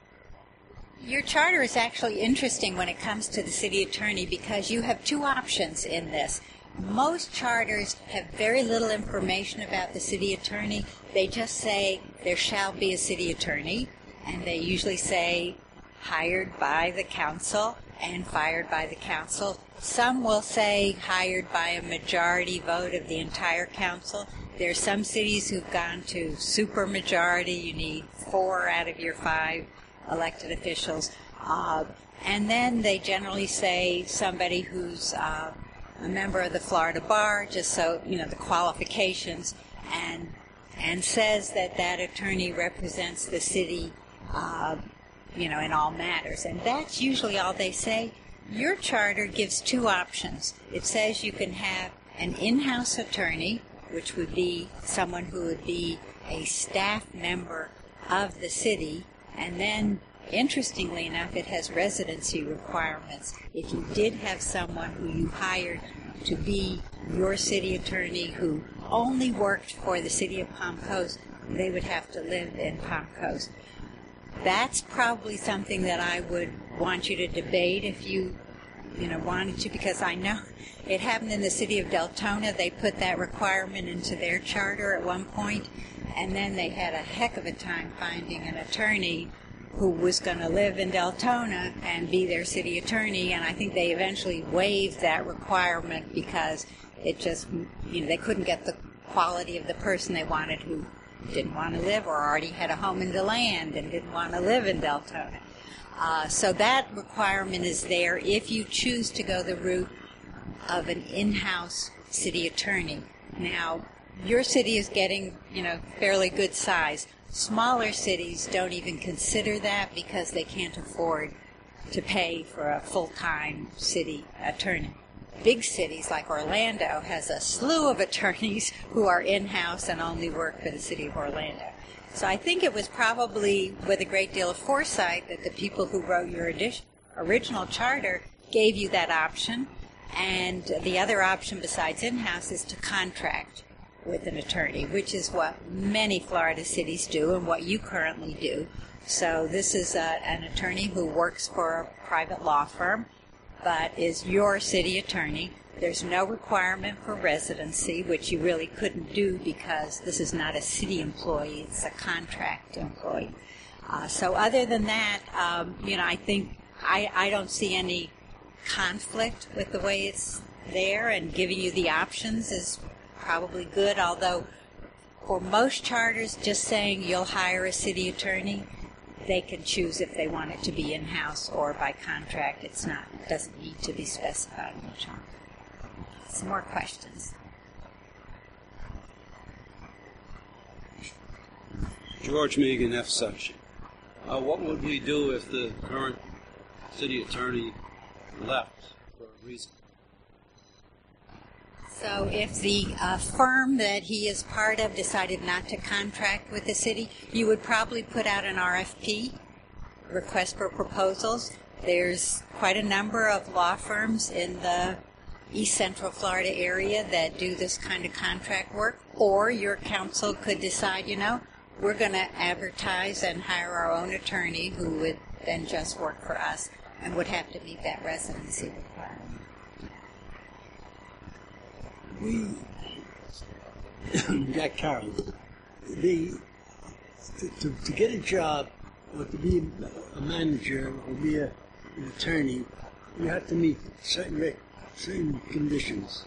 Speaker 1: Your charter is actually interesting when it comes to the city attorney because you have two options in this. Most charters have very little information about the city attorney. They just say there shall be a city attorney, and they usually say hired by the council and fired by the council. Some will say hired by a majority vote of the entire council. There are some cities who've gone to super majority. You need four out of your five elected officials. Uh, and then they generally say somebody who's uh, a member of the Florida Bar, just so, you know, the qualifications, and and says that that attorney represents the city, uh, you know, in all matters. And that's usually all they say. Your charter gives two options. It says you can have an in-house attorney, which would be someone who would be a staff member of the city, and then, interestingly enough, it has residency requirements. If you did have someone who you hired to be your city attorney who only worked for the city of Palm Coast, they would have to live in Palm Coast. That's probably something that I would want you to debate if you, you know, wanted to, because I know it happened in the city of Deltona. They put that requirement into their charter at one point, and then they had a heck of a time finding an attorney who was going to live in Deltona and be their city attorney, and I think they eventually waived that requirement because it just, you know, they couldn't get the quality of the person they wanted who didn't want to live or already had a home in DeLand and didn't want to live in Deltona. Uh, so that requirement is there if you choose to go the route of an in-house city attorney. Now, your city is getting, you know, fairly good size. Smaller cities don't even consider that because they can't afford to pay for a full-time city attorney. Big cities like Orlando has a slew of attorneys who are in-house and only work for the city of Orlando. So I think it was probably with a great deal of foresight that the people who wrote your edition, original charter gave you that option. And the other option besides in-house is to contract with an attorney, which is what many Florida cities do and what you currently do. So this is a, an attorney who works for a private law firm, but is your city attorney. There's no requirement for residency, which you really couldn't do because this is not a city employee, it's a contract employee. Uh, so other than that, um, you know, I think I, I don't see any conflict with the way it's there, and giving you the options is probably good, although for most charters, just saying you'll hire a city attorney, they can choose if they want it to be in-house or by contract. It's not, it doesn't need to be specified in the charter. Some more questions?
Speaker 6: George Megan, F section. Uh, what would we do if the current city attorney left for a reason?
Speaker 1: So if the uh, firm that he is part of decided not to contract with the city, you would probably put out an R F P, request for proposals. There's quite a number of law firms in the East Central Florida area that do this kind of contract work, or your council could decide, you know, we're going to advertise and hire our own attorney who would then just work for us and would have to meet that residency requirement.
Speaker 2: We got Carol. The to, to, to get a job or to be a manager or be a, an attorney, you have to meet certain rec- certain conditions.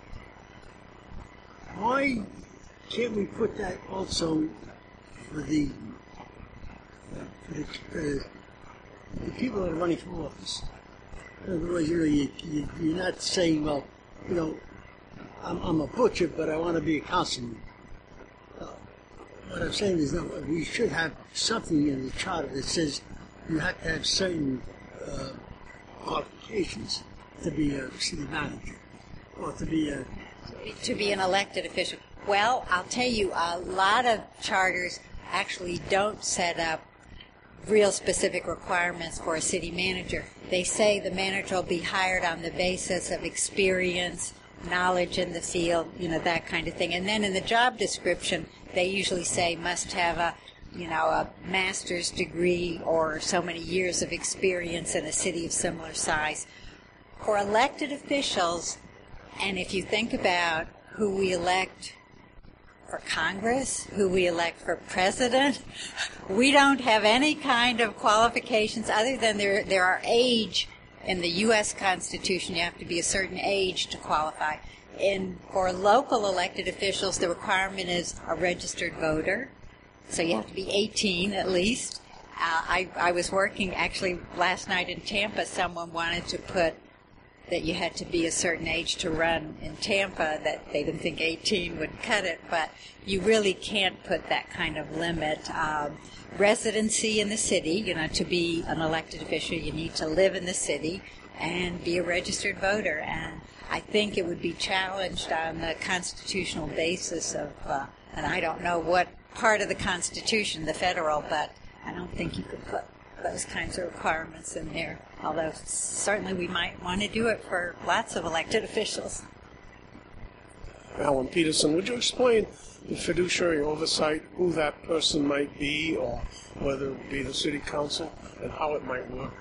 Speaker 2: Why can't we put that also for the for the, uh, the people that are running for office? In other words, you know, you, you, you're not saying, well, you know, I'm, I'm a butcher, but I want to be a councilman. Uh, what I'm saying is that we should have something in the charter that says you have to have certain uh, qualifications to be a city manager or to be a...
Speaker 1: To be an elected official. Well, I'll tell you, a lot of charters actually don't set up real specific requirements for a city manager. They say the manager will be hired on the basis of experience, knowledge in the field, you know, that kind of thing. And then in the job description, they usually say must have a, you know, a master's degree or so many years of experience in a city of similar size. For elected officials, and if you think about who we elect for Congress, who we elect for president, we don't have any kind of qualifications other than there there are age. In the U S Constitution, you have to be a certain age to qualify. In for local elected officials, the requirement is a registered voter, so you have to be eighteen at least. Uh, I, I was working actually last night in Tampa. Someone wanted to put that you had to be a certain age to run in Tampa, that they didn't think eighteen would cut it, but you really can't put that kind of limit. Um, residency in the city, you know, to be an elected official, you need to live in the city and be a registered voter. And I think it would be challenged on the constitutional basis of, uh, and I don't know what part of the Constitution, the federal, but I don't think you could put those kinds of requirements in there, although certainly we might want to do it for lots of elected officials.
Speaker 3: Alan Peterson, would you explain the fiduciary oversight, who that person might be, or whether it would be the city council, and how it might work?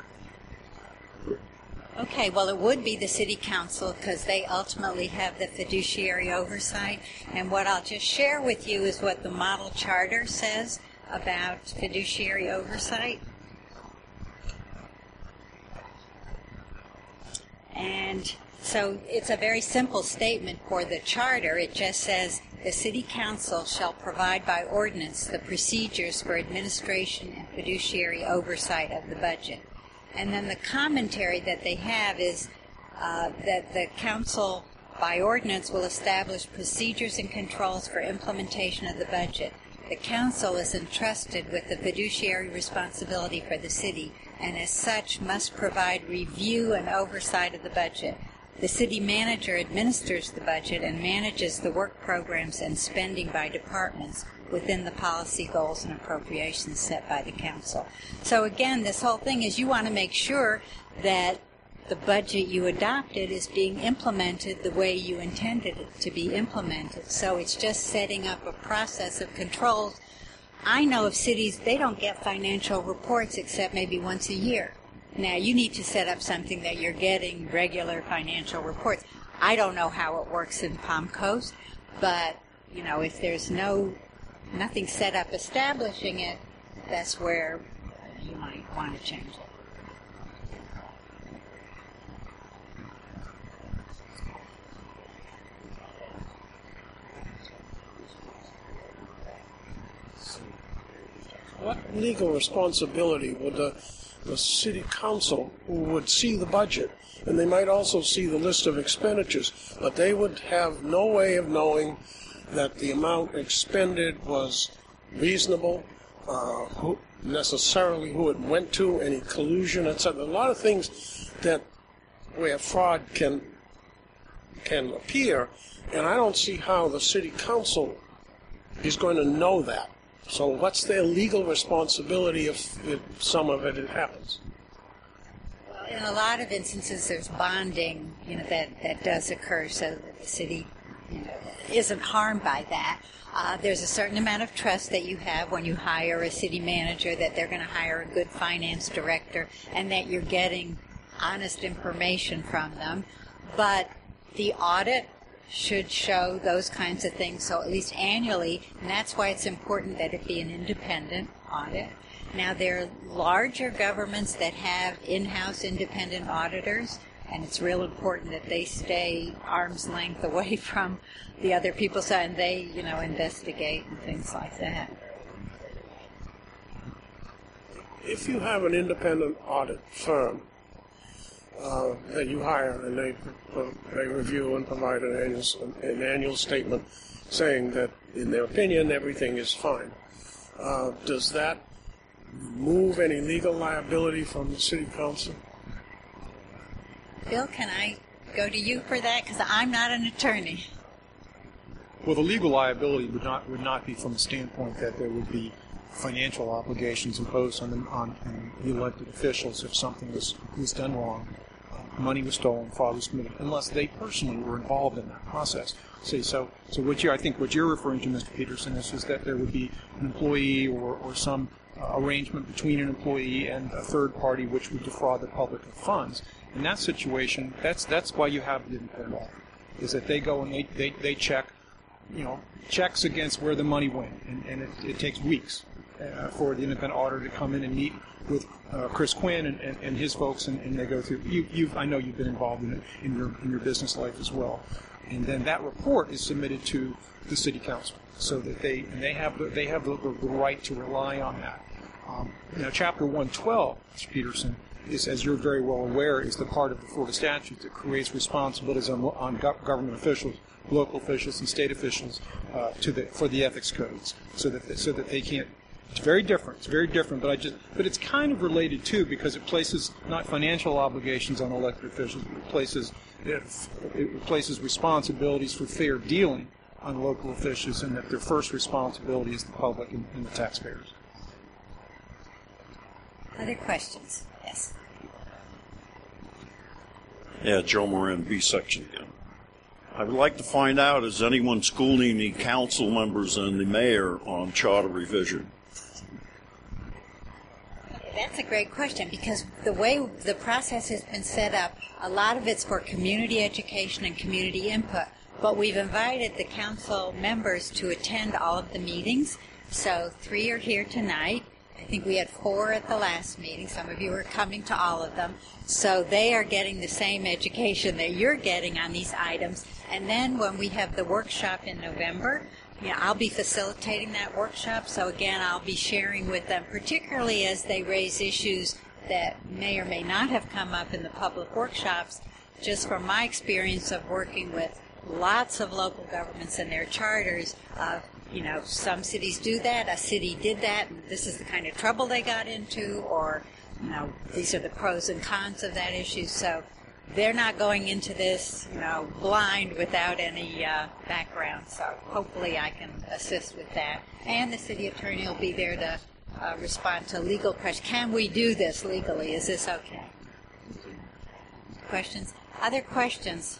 Speaker 1: Okay, well, it would be the city council because they ultimately have the fiduciary oversight. And what I'll just share with you is what the model charter says about fiduciary oversight. And so it's a very simple statement for the charter. It just says the city council shall provide by ordinance the procedures for administration and fiduciary oversight of the budget. And then the commentary that they have is uh, that the council by ordinance will establish procedures and controls for implementation of the budget. the council is entrusted with the fiduciary responsibility for the city, and as such must provide review and oversight of the budget. The city manager administers the budget and manages the work programs and spending by departments within the policy goals and appropriations set by the council. So again, this whole thing is you want to make sure that the budget you adopted is being implemented the way you intended it to be implemented. So it's just setting up a process of controls. I know of cities, they don't get financial reports except maybe once a year. Now, you need to set up something that you're getting regular financial reports. I don't know how it works in Palm Coast, but, you know, if there's no nothing set up establishing it, that's where you might want to change it.
Speaker 3: What legal responsibility would the, the city council, who would see the budget, and they might also see the list of expenditures, but they would have no way of knowing that the amount expended was reasonable, uh, who, necessarily who it went to, any collusion, et cetera. A lot of things that where fraud can can appear, and I don't see how the city council is going to know that. So what's their legal responsibility if, if some of it happens?
Speaker 1: Well, in a lot of instances, there's bonding, you know, that, that does occur so that the city, you know, isn't harmed by that. Uh, there's a certain amount of trust that you have when you hire a city manager that they're going to hire a good finance director and that you're getting honest information from them. But the audit should show those kinds of things, so at least annually, and that's why it's important that it be an independent audit. Now, there are larger governments that have in-house independent auditors, and it's real important that they stay arm's length away from the other people, so and they, you know, investigate and things like that.
Speaker 3: If you have an independent audit firm Uh, that you hire, and they uh, they review and provide an annual an annual statement saying that, in their opinion, everything is fine. Uh, does that remove any legal liability from the city council?
Speaker 1: Bill, can I go to you for that? Because I'm not an attorney.
Speaker 7: Well, the legal liability would not would not be from the standpoint that there would be financial obligations imposed on the, on, on the elected officials if something was, was done wrong. Money was stolen, fraud was committed, unless they personally were involved in that process. See, so so what you I think what you're referring to, Mister Peterson, is, is that there would be an employee or, or some uh, arrangement between an employee and a third party which would defraud the public of funds. In that situation, that's that's why you have the independent audit, is that they go and they, they, they check, you know, checks against where the money went, and, and it, it takes weeks uh, for the independent auditor to come in and meet with uh, Chris Quinn and, and, and his folks, and, and they go through. You, you've, I know you've been involved in it in your in your business life as well, and then that report is submitted to the city council, so that they and they have the, they have the, the right to rely on that. Um, now, Chapter one twelve, Mister Peterson, is, as you're very well aware, is the part of the Florida statute that creates responsibilities on, on government officials, local officials, and state officials uh, to the for the ethics codes, so that they, so that they can't. It's very different. It's very different, but I just, but it's kind of related too, because it places not financial obligations on elected officials, but it places it, it places responsibilities for fair dealing on local officials, and that their first responsibility is the public and, and the taxpayers.
Speaker 1: Other questions? Yes.
Speaker 5: Yeah, Joe Moran, B section again. I would like to find out, is anyone schooling the council members and the mayor on charter revision?
Speaker 1: That's a great question, because the way the process has been set up, a lot of it's for community education and community input, but we've invited the council members to attend all of the meetings. So three are here tonight. I think we had four at the last meeting. Some of you are coming to all of them. So they are getting the same education that you're getting on these items. And then when we have the workshop in November, yeah, I'll be facilitating that workshop, so again, I'll be sharing with them, particularly as they raise issues that may or may not have come up in the public workshops, just from my experience of working with lots of local governments and their charters. Uh, you know, some cities do that. A city did that, and this is the kind of trouble they got into, or, you know, these are the pros and cons of that issue. So they're not going into this, you know, blind without any uh, background. So hopefully I can assist with that. And the city attorney will be there to uh, respond to legal questions. Can we do this legally? Is this okay? Questions? Other questions?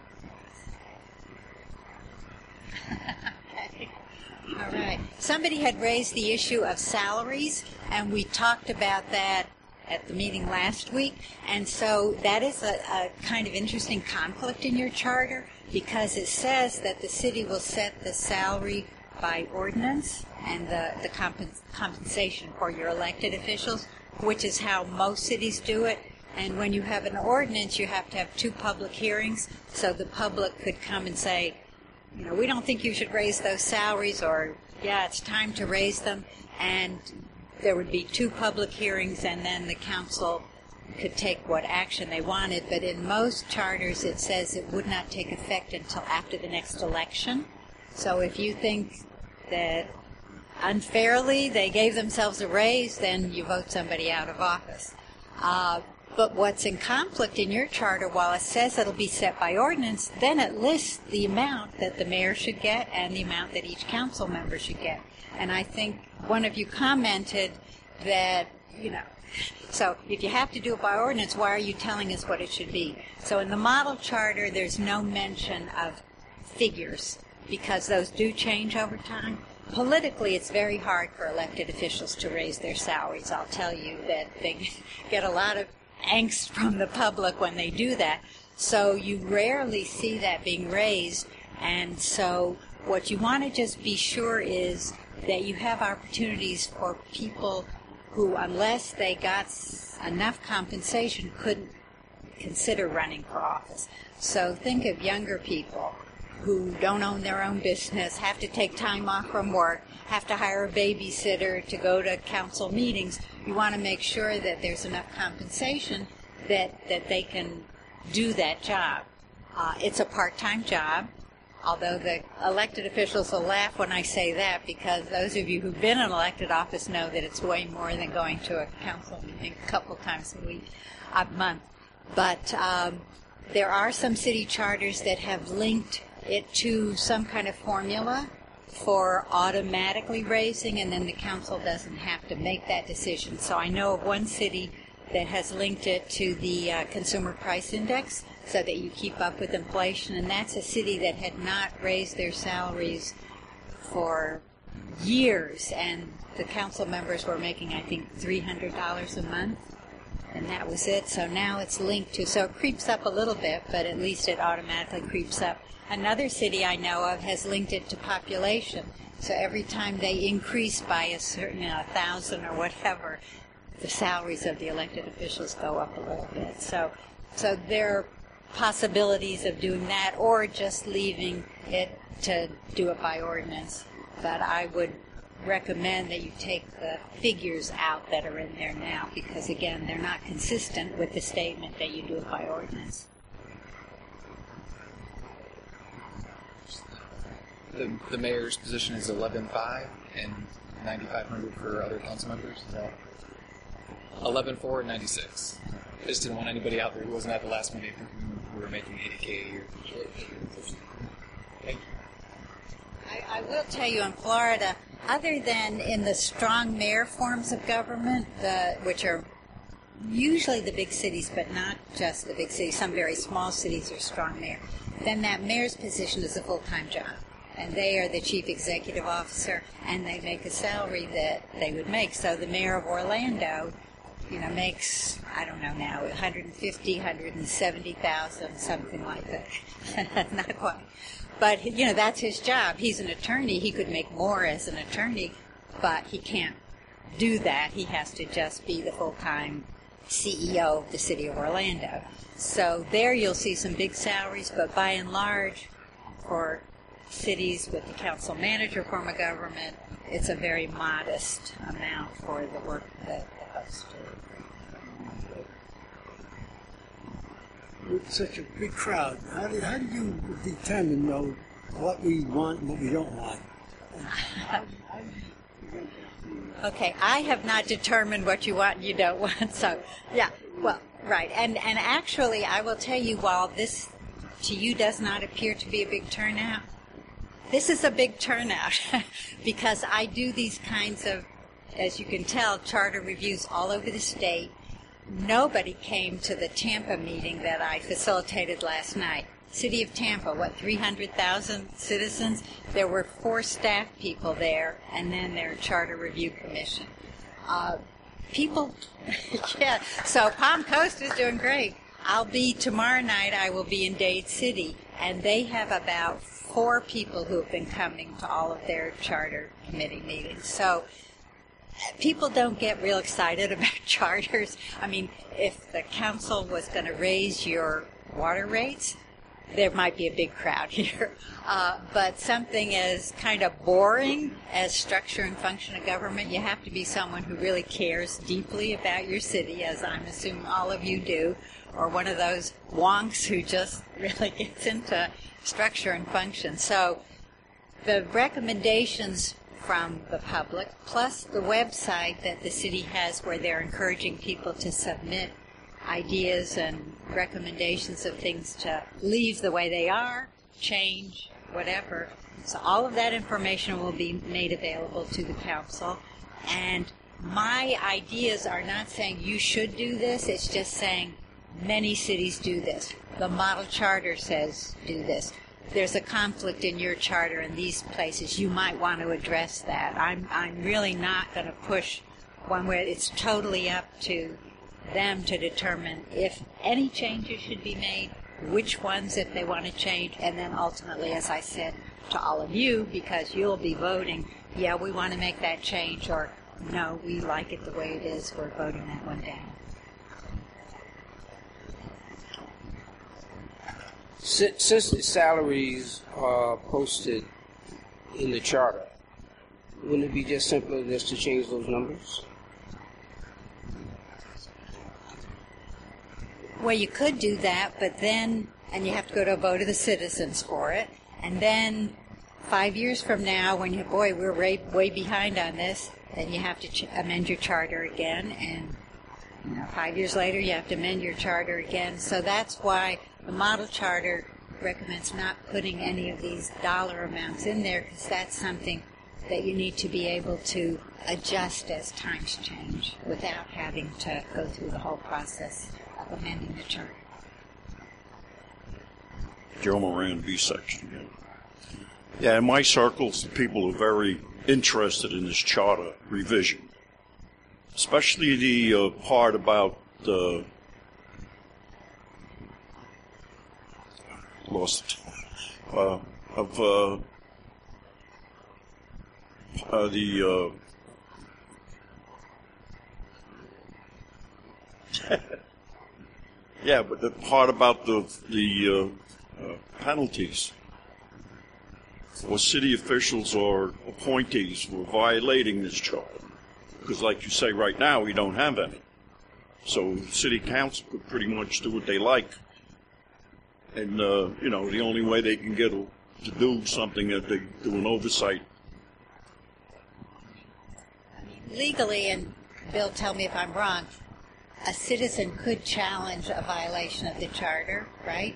Speaker 1: Okay. All right. Somebody had raised the issue of salaries, and we talked about that at the meeting last week. And so that is a, a kind of interesting conflict in your charter, because it says that the city will set the salary by ordinance and the, the compens- compensation for your elected officials, which is how most cities do it. And when you have an ordinance, you have to have two public hearings, so the public could come and say, you know, we don't think you should raise those salaries, or, yeah, it's time to raise them. And there would be two public hearings, and then the council could take what action they wanted. But in most charters, it says it would not take effect until after the next election. So if you think that unfairly they gave themselves a raise, then you vote somebody out of office. Uh, But what's in conflict in your charter, while it says it'll be set by ordinance, then it lists the amount that the mayor should get and the amount that each council member should get. And I think one of you commented that, you know, so if you have to do it by ordinance, why are you telling us what it should be? So in the model charter, there's no mention of figures, because those do change over time. Politically, it's very hard for elected officials to raise their salaries. I'll tell you that they get a lot of angst from the public when they do that. So you rarely see that being raised. And so what you want to just be sure is that you have opportunities for people who, unless they got enough compensation, couldn't consider running for office. So think of younger people who don't own their own business, have to take time off from work, have to hire a babysitter to go to council meetings. You want to make sure that there's enough compensation that, that they can do that job. Uh, it's a part-time job, although the elected officials will laugh when I say that, because those of you who've been in elected office know that it's way more than going to a council meeting a couple times a week, a month. But um, there are some city charters that have linked it to some kind of formula for automatically raising, and then the council doesn't have to make that decision. So I know of one city that has linked it to the uh, consumer price index so that you keep up with inflation, and that's a city that had not raised their salaries for years, and the council members were making, I think, three hundred dollars a month, and that was it. So now it's linked to, so it creeps up a little bit, but at least it automatically creeps up. Another city I know of has linked it to population. So every time they increase by a certain, you know, a thousand or whatever, the salaries of the elected officials go up a little bit. So, so there are possibilities of doing that, or just leaving it to do it by ordinance. But I would recommend that you take the figures out that are in there now, because again, they're not consistent with the statement that you do it by ordinance.
Speaker 8: The, the mayor's position is eleven five and ninety-five hundred for other council members. Is that eleven four and ninety-six? I just didn't want anybody out there who wasn't at the last meeting thinking we were making eighty K a year. Thank you.
Speaker 1: I, I will tell you, in Florida, other than in the strong mayor forms of government, the, which are usually the big cities, but not just the big cities, some very small cities are strong mayor, then that mayor's position is a full-time job. And they are the chief executive officer, and they make a salary that they would make. So the mayor of Orlando, you know, makes, I don't know now, one hundred fifty, one hundred seventy thousand, something like that. Not quite. But, you know, that's his job. He's an attorney. He could make more as an attorney, but he can't do that. He has to just be the full-time C E O of the city of Orlando. So there you'll see some big salaries, but by and large, for cities with the council manager form of government, it's a very modest amount for the work that the host do.
Speaker 2: With such a big crowd, how did, how did you determine, though, what we want and what we don't want?
Speaker 1: Okay, I have not determined what you want and you don't want, so, yeah, well, right. And, and actually, I will tell you, while this to you does not appear to be a big turnout, this is a big turnout because I do these kinds of, as you can tell, charter reviews all over the state. Nobody came to the Tampa meeting that I facilitated last night. City of Tampa, what, three hundred thousand citizens? There were four staff people there, and then their charter review commission. Uh, people, yeah, so Palm Coast is doing great. I'll be, tomorrow night, I will be in Dade City, and they have about four people who have been coming to all of their charter committee meetings. So people don't get real excited about charters. I mean, if the council was going to raise your water rates, there might be a big crowd here. Uh, but something as kind of boring as structure and function of government, you have to be someone who really cares deeply about your city, as I'm assuming all of you do, or one of those wonks who just really gets into structure and function. So the recommendations from the public, plus the website that the city has where they're encouraging people to submit ideas and recommendations of things to leave the way they are, change, whatever. So all of that information will be made available to the council. And my ideas are not saying you should do this, it's just saying many cities do this. The model charter says do this. There's a conflict in your charter in these places. You might want to address that. I'm I'm really not going to push one way. It's totally up to them to determine if any changes should be made, which ones if they want to change, and then ultimately, as I said, to all of you, because you'll be voting, yeah, we want to make that change, or no, we like it the way it is, we're voting that one down.
Speaker 4: Since the salaries are posted in the charter, wouldn't it be just simpler just to change those numbers?
Speaker 1: Well, you could do that, but then, and you have to go to a vote of the citizens for it, and then five years from now, when you, boy, we're way, way behind on this, then you have to ch- amend your charter again, and you know, five years later, you have to amend your charter again. So that's why the model charter recommends not putting any of these dollar amounts in there, because that's something that you need to be able to adjust as times change without having to go through the whole process of amending the charter.
Speaker 5: Joe Moran, B section. Yeah. yeah, in my circles, the people are very interested in this charter revision, especially the uh, part about the uh, lost uh, of uh, uh, the uh, yeah, but the part about the the uh, uh, penalties for city officials or appointees for violating this charter. Because like you say, right now, we don't have any. So the city council could pretty much do what they like. And, uh, you know, the only way they can get to, to do something that they do an oversight.
Speaker 1: Legally, and Bill, tell me if I'm wrong, a citizen could challenge a violation of the charter, right?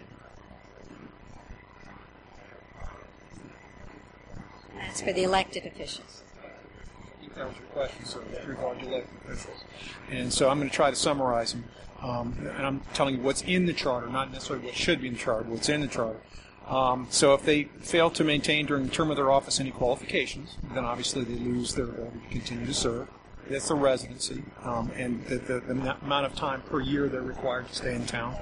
Speaker 1: That's for the elected officials.
Speaker 7: That was your question, so with regard to elected officials. And so I'm going to try to summarize them. Um, and I'm telling you what's in the charter, not necessarily what should be in the charter, what's in the charter. Um, so if they fail to maintain during the term of their office any qualifications, then obviously they lose their ability to continue to serve. That's the residency, um, and the, the, the amount of time per year they're required to stay in town.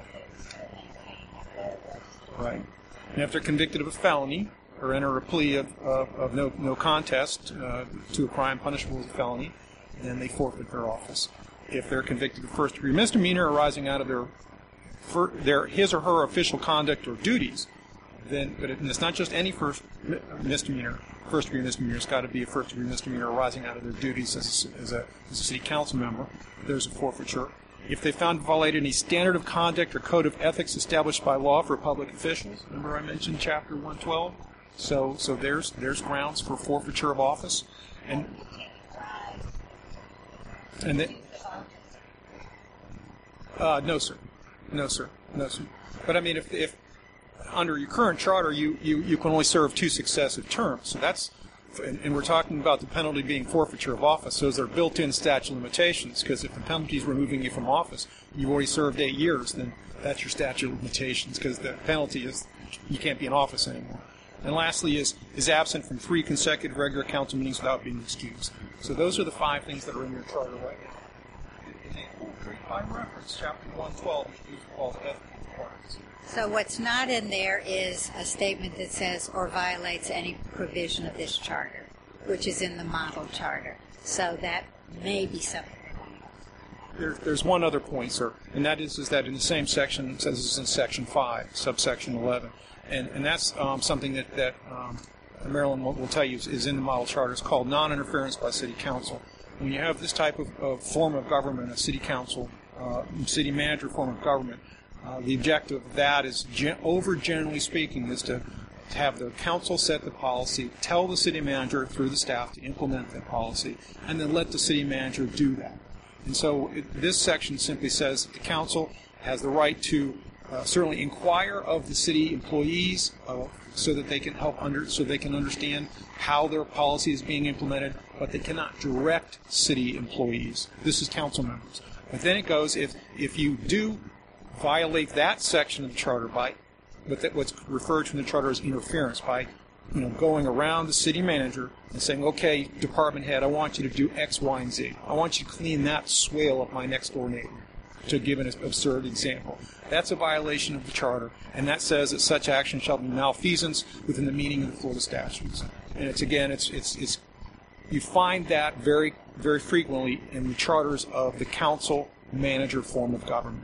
Speaker 7: Right. And if they're convicted of a felony, or enter a plea of, of, of no, no contest uh, to a crime punishable as a felony, then they forfeit their office. If they're convicted of first-degree misdemeanor arising out of their, for, their his or her official conduct or duties, then, but it, and it's not just any first misdemeanor, first-degree misdemeanor. It's got to be a first-degree misdemeanor arising out of their duties as a, as a, as a city council member. There's a forfeiture. If they found to violate any standard of conduct or code of ethics established by law for public officials, remember I mentioned Chapter one twelve? So so there's there's grounds for forfeiture of office, and and then, uh, no sir, no sir, no sir. But I mean, if if under your current charter you, you, you can only serve two successive terms, so that's and, and we're talking about the penalty being forfeiture of office. So those are built-in statute of limitations, because if the penalty is removing you from office, you've already served eight years, then that's your statute of limitations, because the penalty is you can't be in office anymore. And lastly is is absent from three consecutive regular council meetings without being excused. So those are the five things that are in your charter right now. By reference, chapter one twelve, which is called ethical requirements.
Speaker 1: So what's not in there is a statement that says or violates any provision of this charter, which is in the model charter. So that may be something.
Speaker 7: There, there's one other point, sir, and that is, is that in the same section, it says it's in section five, subsection eleven. And, and that's um, something that, that um, Maryland will, will tell you is, is in the model charter. It's called non-interference by city council. When you have this type of, of form of government, a city council, uh, city manager form of government, uh, the objective of that is, gen- over generally speaking, is to have the council set the policy, tell the city manager through the staff to implement that policy, and then let the city manager do that. And so it, this section simply says that the council has the right to Uh, certainly inquire of the city employees uh, so that they can help under so they can understand how their policy is being implemented, but they cannot direct city employees. This is council members. But then it goes, if if you do violate that section of the charter by what that, what's referred to in the charter as interference, by you know going around the city manager and saying, okay, department head, I want you to do X, Y, and Z. I want you to clean that swale of my next door neighbor, to give an absurd example. That's a violation of the charter, and that says that such action shall be malfeasance within the meaning of the Florida statutes. And it's again, it's it's it's you find that very very frequently in the charters of the council manager form of government.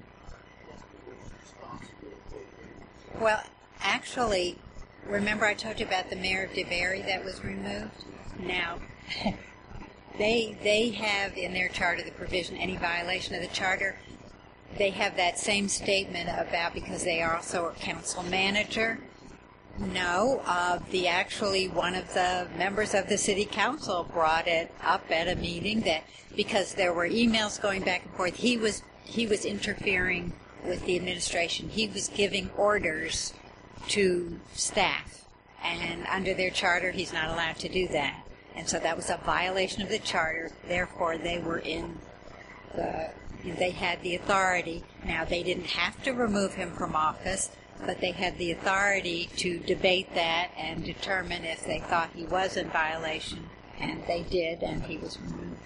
Speaker 1: Well, actually, remember I told you about the mayor of DeBary that was removed? Now, they they have in their charter the provision, any violation of the charter, they have that same statement about because they are also a council manager. No, uh, the actually one of the members of the city council brought it up at a meeting that because there were emails going back and forth, he was he was interfering with the administration. He was giving orders to staff, and under their charter, he's not allowed to do that. And so that was a violation of the charter. Therefore, they were in the they had the authority. Now, they didn't have to remove him from office, but they had the authority to debate that and determine if they thought he was in violation, and they did, and he was removed.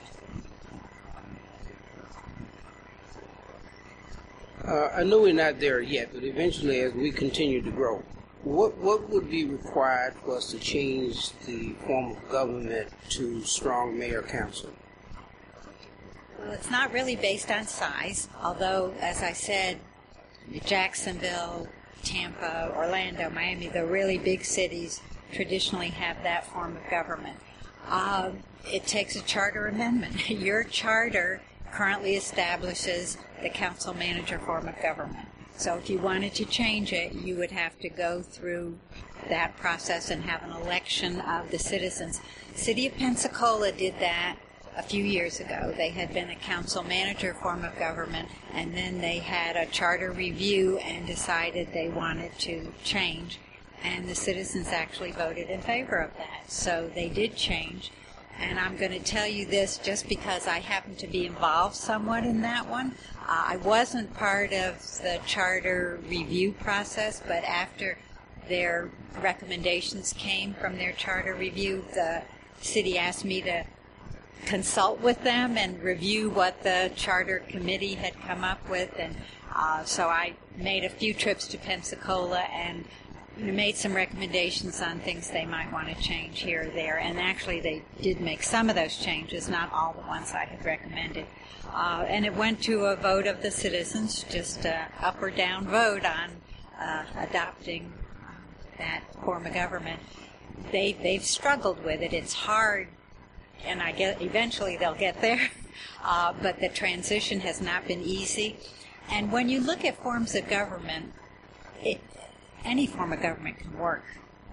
Speaker 4: Uh, I know we're not there yet, but eventually as we continue to grow, what what would be required for us to change the form of government to strong mayor council?
Speaker 1: Well, it's not really based on size, although, as I said, Jacksonville, Tampa, Orlando, Miami, the really big cities traditionally have that form of government. Uh, it takes a charter amendment. Your charter currently establishes the council manager form of government. So if you wanted to change it, you would have to go through that process and have an election of the citizens. City of Pensacola did that a few years ago. They had been a council manager form of government, and then they had a charter review and decided they wanted to change, and the citizens actually voted in favor of that. So they did change, and I'm going to tell you this just because I happen to be involved somewhat in that one. Uh, I wasn't part of the charter review process, but after their recommendations came from their charter review, the city asked me to consult with them and review what the charter committee had come up with, and uh, so I made a few trips to Pensacola and made some recommendations on things they might want to change here or there, and actually they did make some of those changes, not all the ones I had recommended. Uh, and it went to a vote of the citizens, just an up or down vote on uh, adopting uh, that form of government. They, they've struggled with it. It's hard, and I get eventually they'll get there, uh, but the transition has not been easy. And when you look at forms of government, it, any form of government can work.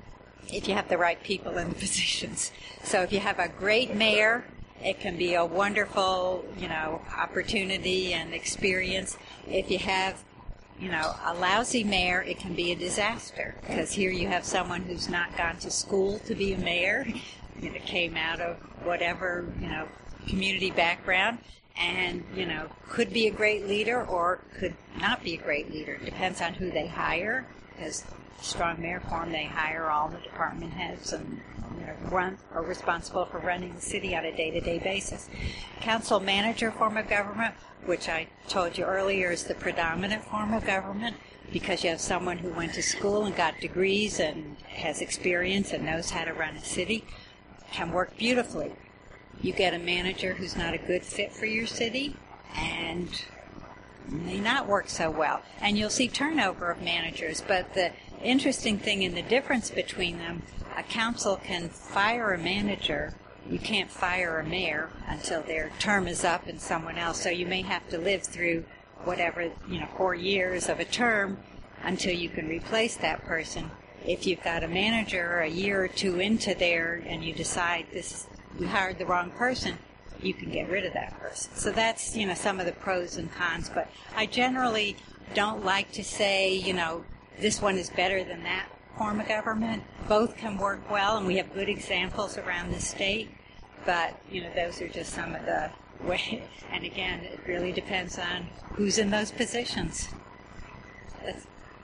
Speaker 1: if you have the right people in the positions. So if you have a great mayor, it can be a wonderful, you know, opportunity and experience. If you have, you know, a lousy mayor, it can be a disaster, because here you have someone who's not gone to school to be a mayor, you know, came out of whatever, you know, community background, and, you know, could be a great leader or could not be a great leader. It depends on who they hire. As strong mayor form, they hire all the department heads and, you know, run, are responsible for running the city on a day-to-day basis. Council manager form of government, which I told you earlier is the predominant form of government, because you have someone who went to school and got degrees and has experience and knows how to run a city, can work beautifully. You get a manager who's not a good fit for your city and may not work so well. And you'll see turnover of managers, but the interesting thing in the difference between them, a council can fire a manager. You can't fire a mayor until their term is up and someone else. So you may have to live through whatever, you know, four years of a term until you can replace that person. If you've got a manager a year or two into there and you decide this, we hired the wrong person, you can get rid of that person. So that's, you know, some of the pros and cons. But I generally don't like to say, you know, this one is better than that form of government. Both can work well, and we have good examples around the state. But, you know, those are just some of the way. And again, it really depends on who's in those positions. That's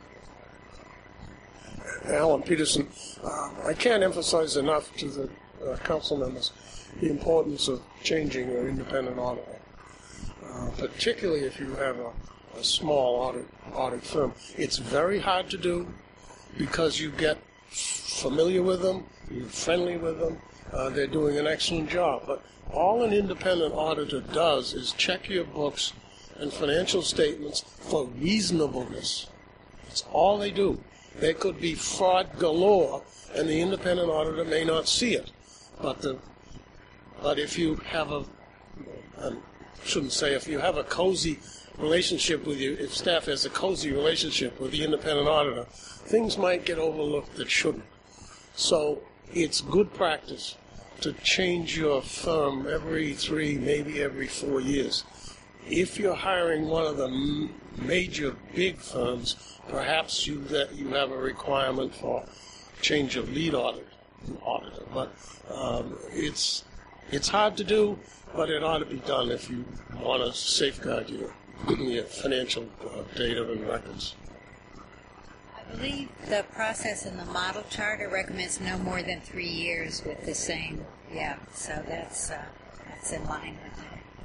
Speaker 3: Alan Peterson, uh, I can't emphasize enough to the uh, council members the importance of changing your independent auditor, uh, particularly if you have a, a small audit, audit firm. It's very hard to do because you get familiar with them, you're friendly with them, uh, they're doing an excellent job. But all an independent auditor does is check your books and financial statements for reasonableness. That's all they do. There could be fraud galore, and the independent auditor may not see it. But the But if you have a, I shouldn't say, if you have a cozy relationship with you, if staff has a cozy relationship with the independent auditor, things might get overlooked that shouldn't. So it's good practice to change your firm every three, maybe every four years. If you're hiring one of the m- major big firms, perhaps you that you have a requirement for change of lead audit, auditor. But um, it's It's hard to do, but it ought to be done if you want to safeguard your, your financial uh, data and records.
Speaker 1: I believe the process in the model charter recommends no more than three years with the same. Yeah, so that's uh, that's in line with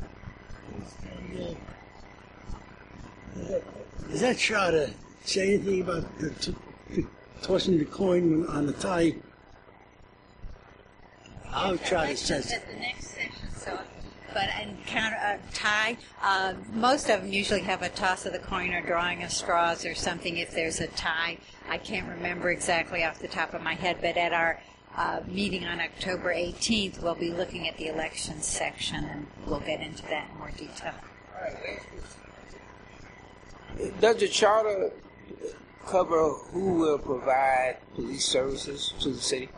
Speaker 2: Uh, does that charter say anything about the t- t- tossing the coin on the tie? Our charter says
Speaker 1: at the next session. So, but in counter uh, tie, uh, most of them usually have a toss of the coin or drawing of straws or something. If there's a tie, I can't remember exactly off the top of my head. But at our uh, meeting on October eighteenth, we'll be looking at the elections section, and we'll get into that in more detail.
Speaker 4: Does the charter cover who will provide police services to the city?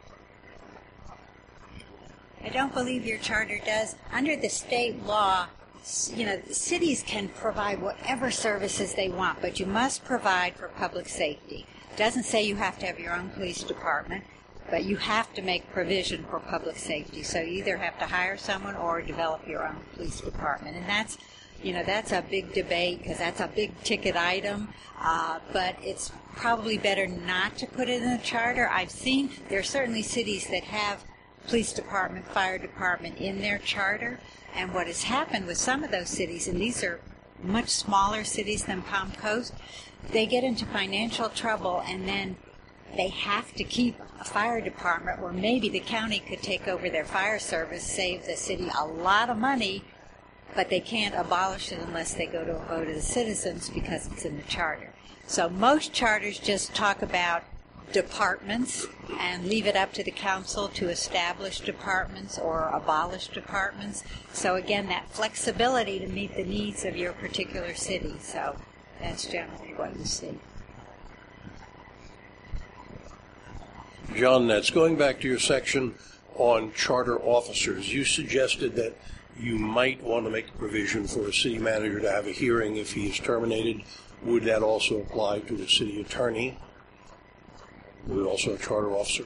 Speaker 1: I don't believe your charter does. Under the state law, you know, cities can provide whatever services they want, but you must provide for public safety. It doesn't say you have to have your own police department, but you have to make provision for public safety. So you either have to hire someone or develop your own police department. And that's, you know, that's a big debate because that's a big ticket item, uh, but it's probably better not to put it in the charter. I've seen there are certainly cities that have police department, fire department in their charter, and what has happened with some of those cities, and these are much smaller cities than Palm Coast, they get into financial trouble and then they have to keep a fire department where maybe the county could take over their fire service, save the city a lot of money, but they can't abolish it unless they go to a vote of the citizens because it's in the charter. So most charters just talk about departments and leave it up to the council to establish departments or abolish departments. So again, that flexibility to meet the needs of your particular city. So that's generally what you see.
Speaker 9: John Netz, going back to your section on charter officers, you suggested that you might want to make a provision for a city manager to have a hearing if he is terminated. Would that also apply to the city attorney? Would also a charter officer?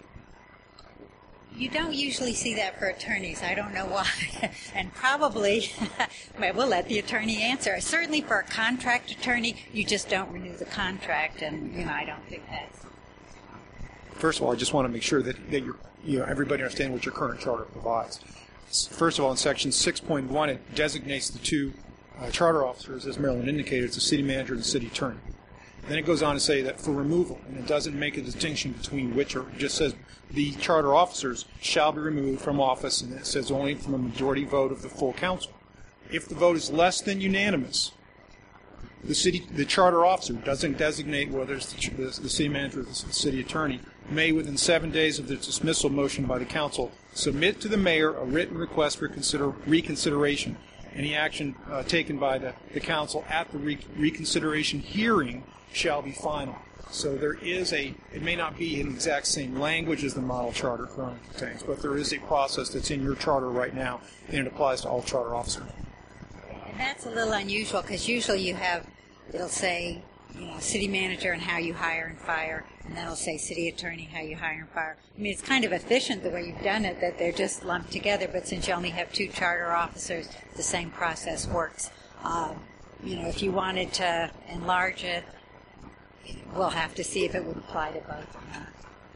Speaker 1: You don't usually see that for attorneys. I don't know why. And probably, well, we'll let the attorney answer. Certainly for a contract attorney, you just don't renew the contract, and, you know, I don't think that's...
Speaker 7: First of all, I just want to make sure that, that you're, you know, everybody understands what your current charter provides. First of all, in section six point one, it designates the two uh, charter officers, as Marilyn indicated, it's the city manager and the city attorney. Then it goes on to say that for removal, and it doesn't make a distinction between which, or it just says the charter officers shall be removed from office, and it says only from a majority vote of the full council. If the vote is less than unanimous, the city, the charter officer doesn't designate whether it's the, the, the city manager or the city attorney, may within seven days of the dismissal motion by the council submit to the mayor a written request for consider, reconsideration. Any action uh, taken by the, the council at the re- reconsideration hearing shall be final. So there is a, it may not be in the exact same language as the model charter currently contains, but there is a process that's in your charter right now, and it applies to all charter officers.
Speaker 1: And that's a little unusual, because usually you have, it'll say, you know, city manager and how you hire and fire, and then it'll say city attorney, how you hire and fire. I mean, it's kind of efficient the way you've done it, that they're just lumped together, but since you only have two charter officers, the same process works. Um, you know, if you wanted to enlarge it, we'll have to see if it would apply to both or not.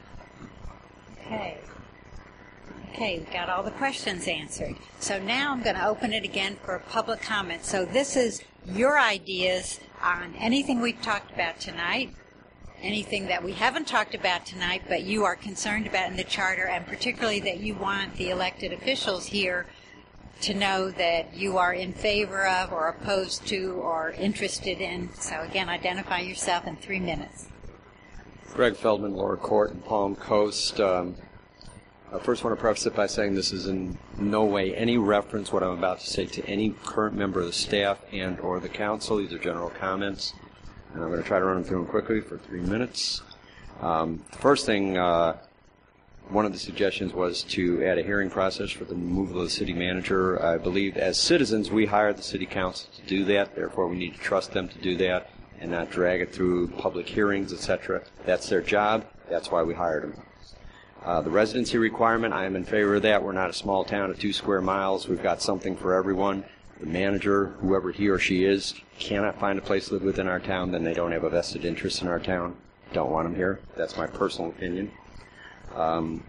Speaker 1: Okay. Okay, we've got all the questions answered. So now I'm going to open it again for public comment. So this is your ideas on anything we've talked about tonight, anything that we haven't talked about tonight, but you are concerned about in the charter, and particularly that you want the elected officials here to know that you are in favor of or opposed to or interested in. So again, identify yourself in three minutes.
Speaker 10: Greg Feldman, Lower Court in Palm Coast. Um, I first want to preface it by saying this is in no way any reference, what I'm about to say, to any current member of the staff and or the council. These are general comments, and I'm going to try to run them through them quickly for three minutes. Um, the first thing, uh, one of the suggestions was to add a hearing process for the removal of the city manager. I believe as citizens we hired the city council to do that, therefore we need to trust them to do that and not drag it through public hearings, et cetera. That's their job. That's why we hired them. Uh, the residency requirement, I am in favor of that. We're not a small town of two square miles. We've got something for everyone. The manager, whoever he or she is, cannot find a place to live within our town, then they don't have a vested interest in our town. Don't want them here. That's my personal opinion. Um,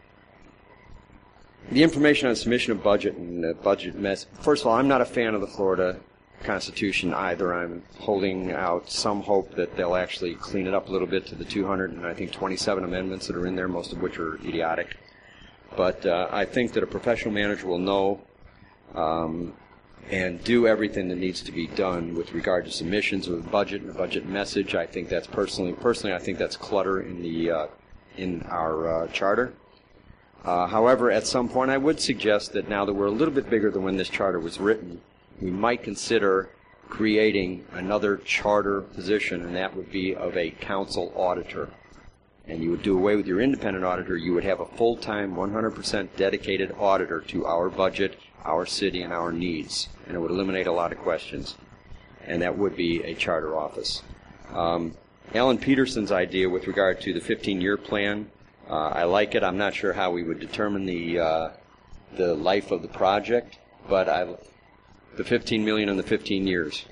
Speaker 10: the information on submission of budget and the budget mess. First of all, I'm not a fan of the Florida Constitution either. I'm holding out some hope that they'll actually clean it up a little bit to the two hundred and I think twenty-seven amendments that are in there, most of which are idiotic. But uh, I think that a professional manager will know um, and do everything that needs to be done with regard to submissions of the budget and the budget message. I think that's personally, personally, I think that's clutter in the uh, in our uh, charter. Uh, however, at some point, I would suggest that now that we're a little bit bigger than when this charter was written, we might consider creating another charter position, and that would be of a council auditor. And you would do away with your independent auditor. You would have a full-time, one hundred percent dedicated auditor to our budget, our city, and our needs. And it would eliminate a lot of questions. And that would be a charter office. Um, Alan Peterson's idea with regard to the fifteen-year plan, uh, I like it. I'm not sure how we would determine the uh, the life of the project, but I, the fifteen million dollars in the fifteen years.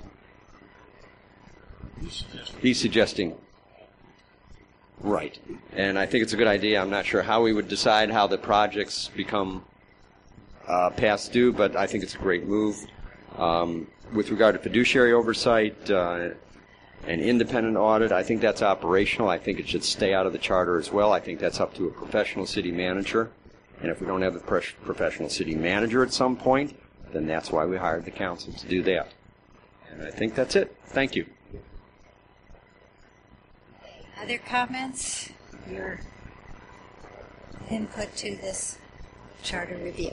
Speaker 10: He's suggesting. Right. And I think it's a good idea. I'm not sure how we would decide how the projects become uh, past due, but I think it's a great move. Um, with regard to fiduciary oversight, uh, an independent audit, I think that's operational. I think it should stay out of the charter as well. I think that's up to a professional city manager. And if we don't have a pro- professional city manager at some point, then that's why we hired the council to do that. And I think that's it. Thank you.
Speaker 1: Other comments? Your input to this charter review?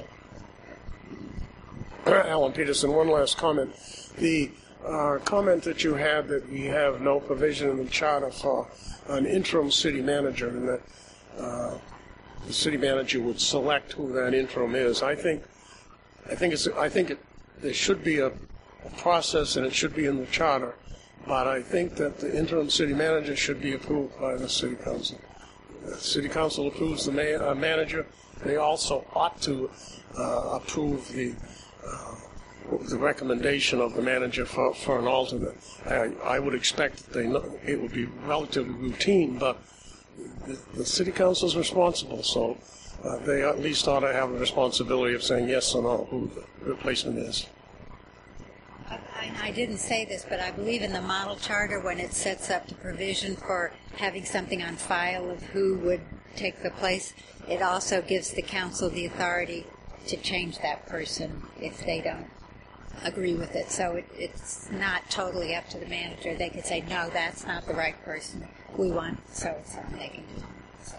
Speaker 3: Alan Peterson, one last comment. The uh, comment that you had that we have no provision in the charter for an interim city manager, and that uh, the city manager would select who that interim is. I think, I think it's, I think it, there should be a, a process, and it should be in the charter. But I think that the interim city manager should be approved by the city council. The city council approves the ma- uh, manager. They also ought to uh, approve the uh, the recommendation of the manager for, for an alternate. I, I would expect that they know, it would be relatively routine, but the, the city council is responsible, so uh, they at least ought to have the responsibility of saying yes or no who the replacement is.
Speaker 1: I, I didn't say this, but I believe in the model charter when it sets up the provision for having something on file of who would take the place, it also gives the council the authority to change that person if they don't agree with it. So it, it's not totally up to the manager. They could say, no, that's not the right person we want, so it's something they can do. So.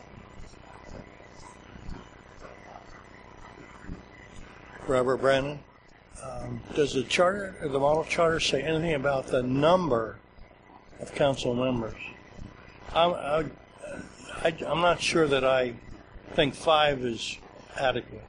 Speaker 9: Robert Brandon, um, does the charter, or the model charter, say anything about the number of council members? I'm, I, I, I'm not sure that I think five is adequate.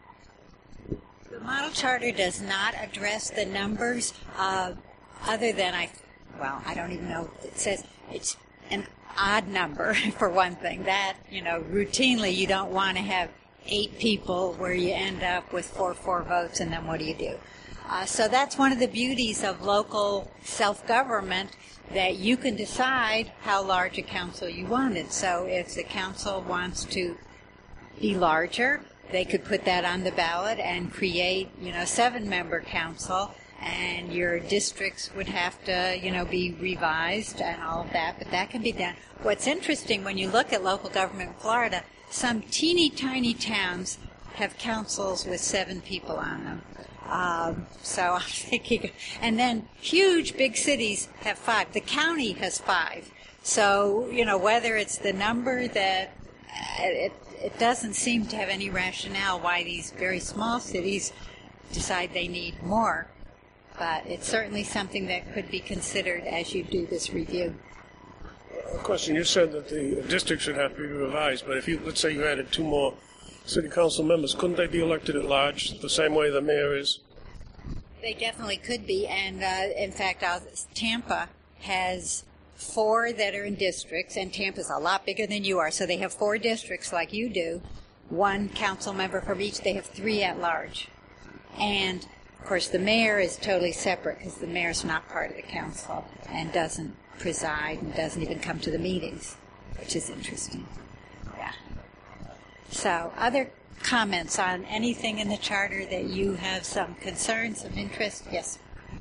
Speaker 1: The model charter does not address the numbers, uh, other than I, well, I don't even know. It says it's an odd number for one thing. That, you know, routinely you don't want to have eight people where you end up with four four votes, and then what do you do? Uh, so that's one of the beauties of local self-government, that you can decide how large a council you wanted. So if the council wants to be larger, they could put that on the ballot and create, you know, seven-member council, and your districts would have to, you know, be revised and all of that, but that can be done. What's interesting when you look at local government in Florida, some teeny tiny towns have councils with seven people on them. Um, so I'm thinking, and then huge big cities have five. The county has five. So, you know, whether it's the number that uh, it, it doesn't seem to have any rationale why these very small cities decide they need more. But it's certainly something that could be considered as you do this review.
Speaker 3: A question, you said that the district should have to be revised, but if you, let's say you added two more city council members, couldn't they be elected at large the same way the mayor is?
Speaker 1: They definitely could be, and uh, in fact, uh, Tampa has four that are in districts, and Tampa's a lot bigger than you are, so they have four districts like you do, one council member from each. They have three at large. And, of course, the mayor is totally separate because the mayor's not part of the council and doesn't preside and doesn't even come to the meetings, which is interesting. Yeah. So, other comments on anything in the charter that you have some concerns, some interest? Yes.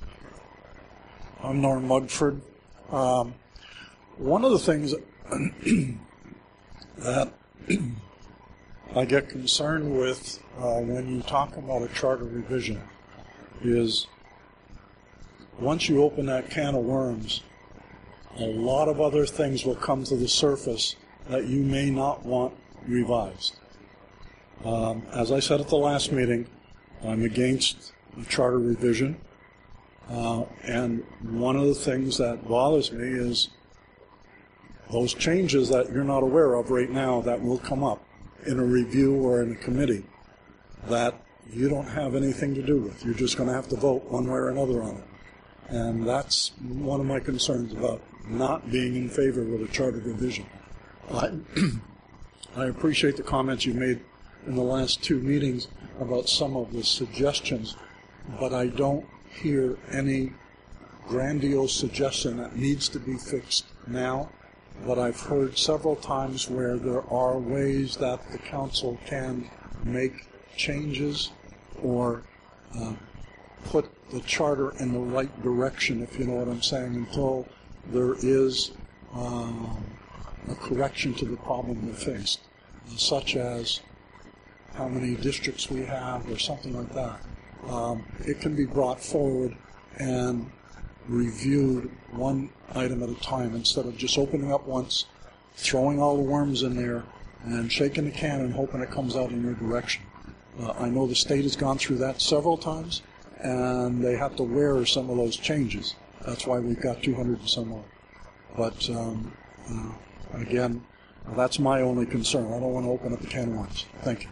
Speaker 11: I'm Norm Mugford. Um, one of the things that, that I get concerned with uh, when you talk about a charter revision is once you open that can of worms, a lot of other things will come to the surface that you may not want revised. Um, as I said at the last meeting, I'm against the charter revision. Uh, and one of the things that bothers me is those changes that you're not aware of right now that will come up in a review or in a committee that you don't have anything to do with. You're just going to have to vote one way or another on it. And that's one of my concerns about not being in favor of a charter revision. I, I appreciate the comments you made in the last two meetings about some of the suggestions, but I don't hear any grandiose suggestion that needs to be fixed now. But I've heard several times where there are ways that the council can make changes or uh, put the charter in the right direction, if you know what I'm saying, until there is um, a correction to the problem we faced, uh, such as how many districts we have or something like that. Um, it can be brought forward and reviewed one item at a time instead of just opening up once, throwing all the worms in there, and shaking the can and hoping it comes out in your direction. Uh, I know the state has gone through that several times, and they have to wear some of those changes. That's why we've got two hundred and some odd. But um, uh, again, Well, that's my only concern. I don't want to open up a can of worms. Thank you.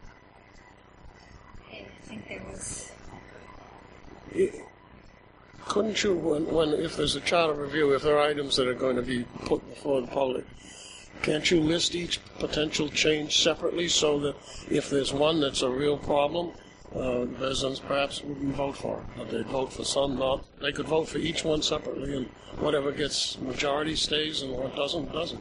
Speaker 1: Okay, I think there was...
Speaker 3: Couldn't you, when, when if there's a charter review, if there are items that are going to be put before the public, can't you list each potential change separately so that if there's one that's a real problem, uh, residents perhaps wouldn't vote for it, but they'd vote for some, not. They could vote for each one separately, and whatever gets majority stays, and what doesn't, doesn't.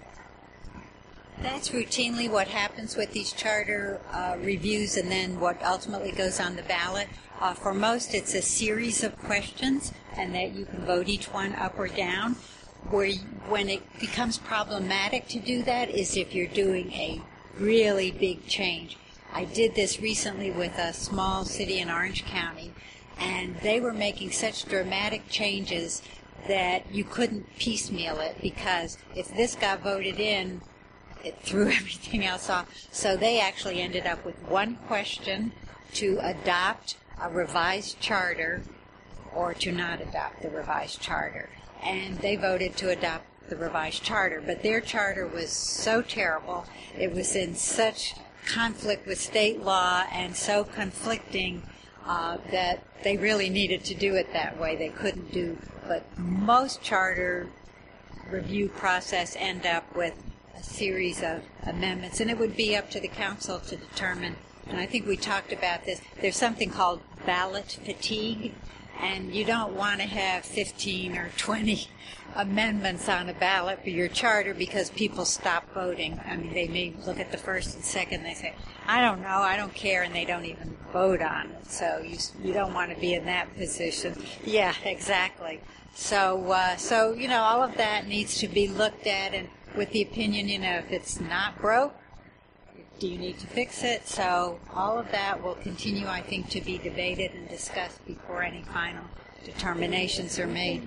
Speaker 1: That's routinely what happens with these charter uh, reviews and then what ultimately goes on the ballot. Uh, for most, it's a series of questions, and that you can vote each one up or down. Where you, when it becomes problematic to do that is if you're doing a really big change. I did this recently with a small city in Orange County, and they were making such dramatic changes that you couldn't piecemeal it, because if this got voted in, it threw everything else off. So they actually ended up with one question to adopt a revised charter or to not adopt the revised charter. And they voted to adopt the revised charter. But their charter was so terrible, it was in such conflict with state law and so conflicting uh, that they really needed to do it that way. They couldn't do, but most charter review process end up with a series of amendments, and it would be up to the council to determine. And I think we talked about this. There's something called ballot fatigue, and you don't want to have fifteen or twenty amendments on a ballot for your charter because people stop voting. I mean, they may look at the first and second, and they say, I don't know, I don't care, and they don't even vote on it. So you you don't want to be in that position. Yeah, exactly. So, uh, so you know, all of that needs to be looked at, and with the opinion, you know, if it's not broke, do you need to fix it? So all of that will continue, I think, to be debated and discussed before any final determinations are made.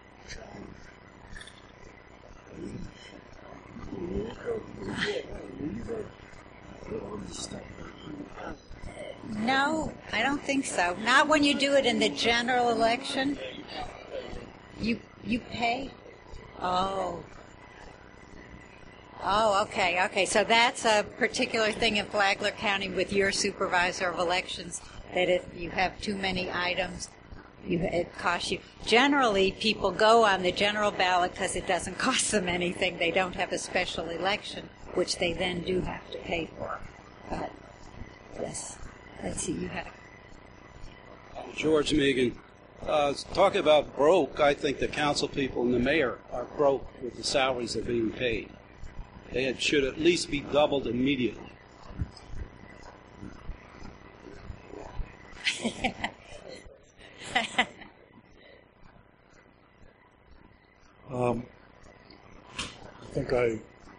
Speaker 1: No, I don't think so. Not when you do it in the general election. You you pay? Oh. Oh, okay, okay. So that's a particular thing in Flagler County with your supervisor of elections, that if you have too many items, you, it costs you. Generally, people go on the general ballot because it doesn't cost them anything. They don't have a special election, which they then do have to pay for. But, yes, let's see, you had a...
Speaker 6: George Megan. Uh, talking about broke, I think the council people and the mayor are broke with the salaries they're being paid. They had, should at least be doubled immediately.
Speaker 11: um, I think I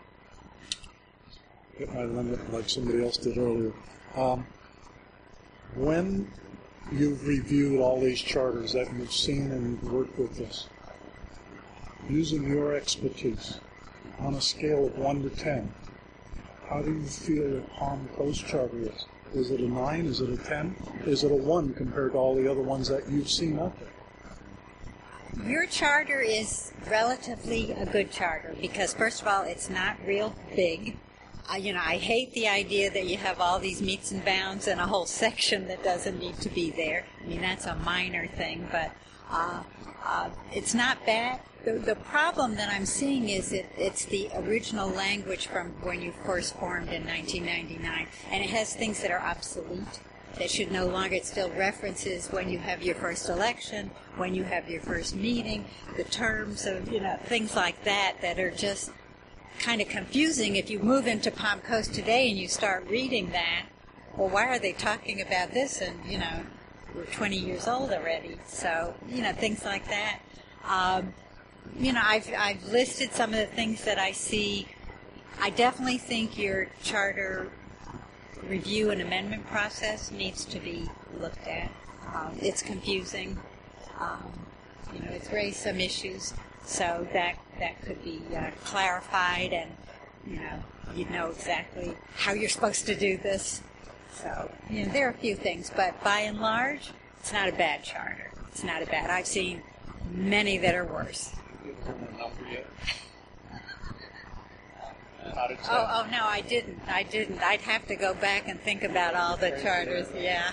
Speaker 11: hit my limit like somebody else did earlier. Um, when you've reviewed all these charters that you've seen and you've worked with this, using your expertise, on a scale of one to ten, how do you feel that Palm Coast Charter is? Is it a nine? Is it a ten? Is it a one compared to all the other ones that you've seen out there?
Speaker 1: Your charter is relatively a good charter because, first of all, it's not real big. Uh, you know, I hate the idea that you have all these meets and bounds and a whole section that doesn't need to be there. I mean, that's a minor thing, but uh, uh, it's not bad. The, the problem that I'm seeing is it, it's the original language from when you first formed in nineteen ninety-nine, and it has things that are obsolete, that should no longer, it still references when you have your first election, when you have your first meeting, the terms of, you know, things like that that are just kind of confusing. If you move into Palm Coast today and you start reading that, well, why are they talking about this? And, you know, we're twenty years old already, so, you know, things like that. Um, You know, I've I've listed some of the things that I see. I definitely think your charter review and amendment process needs to be looked at. Um, it's confusing. Um, you know, it's raised some issues, so that that could be uh, clarified, and you know, you know exactly how you're supposed to do this. So, you know, there are a few things, but by and large, it's not a bad charter. It's not a bad. I've seen many that are worse.
Speaker 8: out of ten.
Speaker 1: Oh, oh no, I didn't. I didn't. I'd have to go back and think about all the charters. Yeah.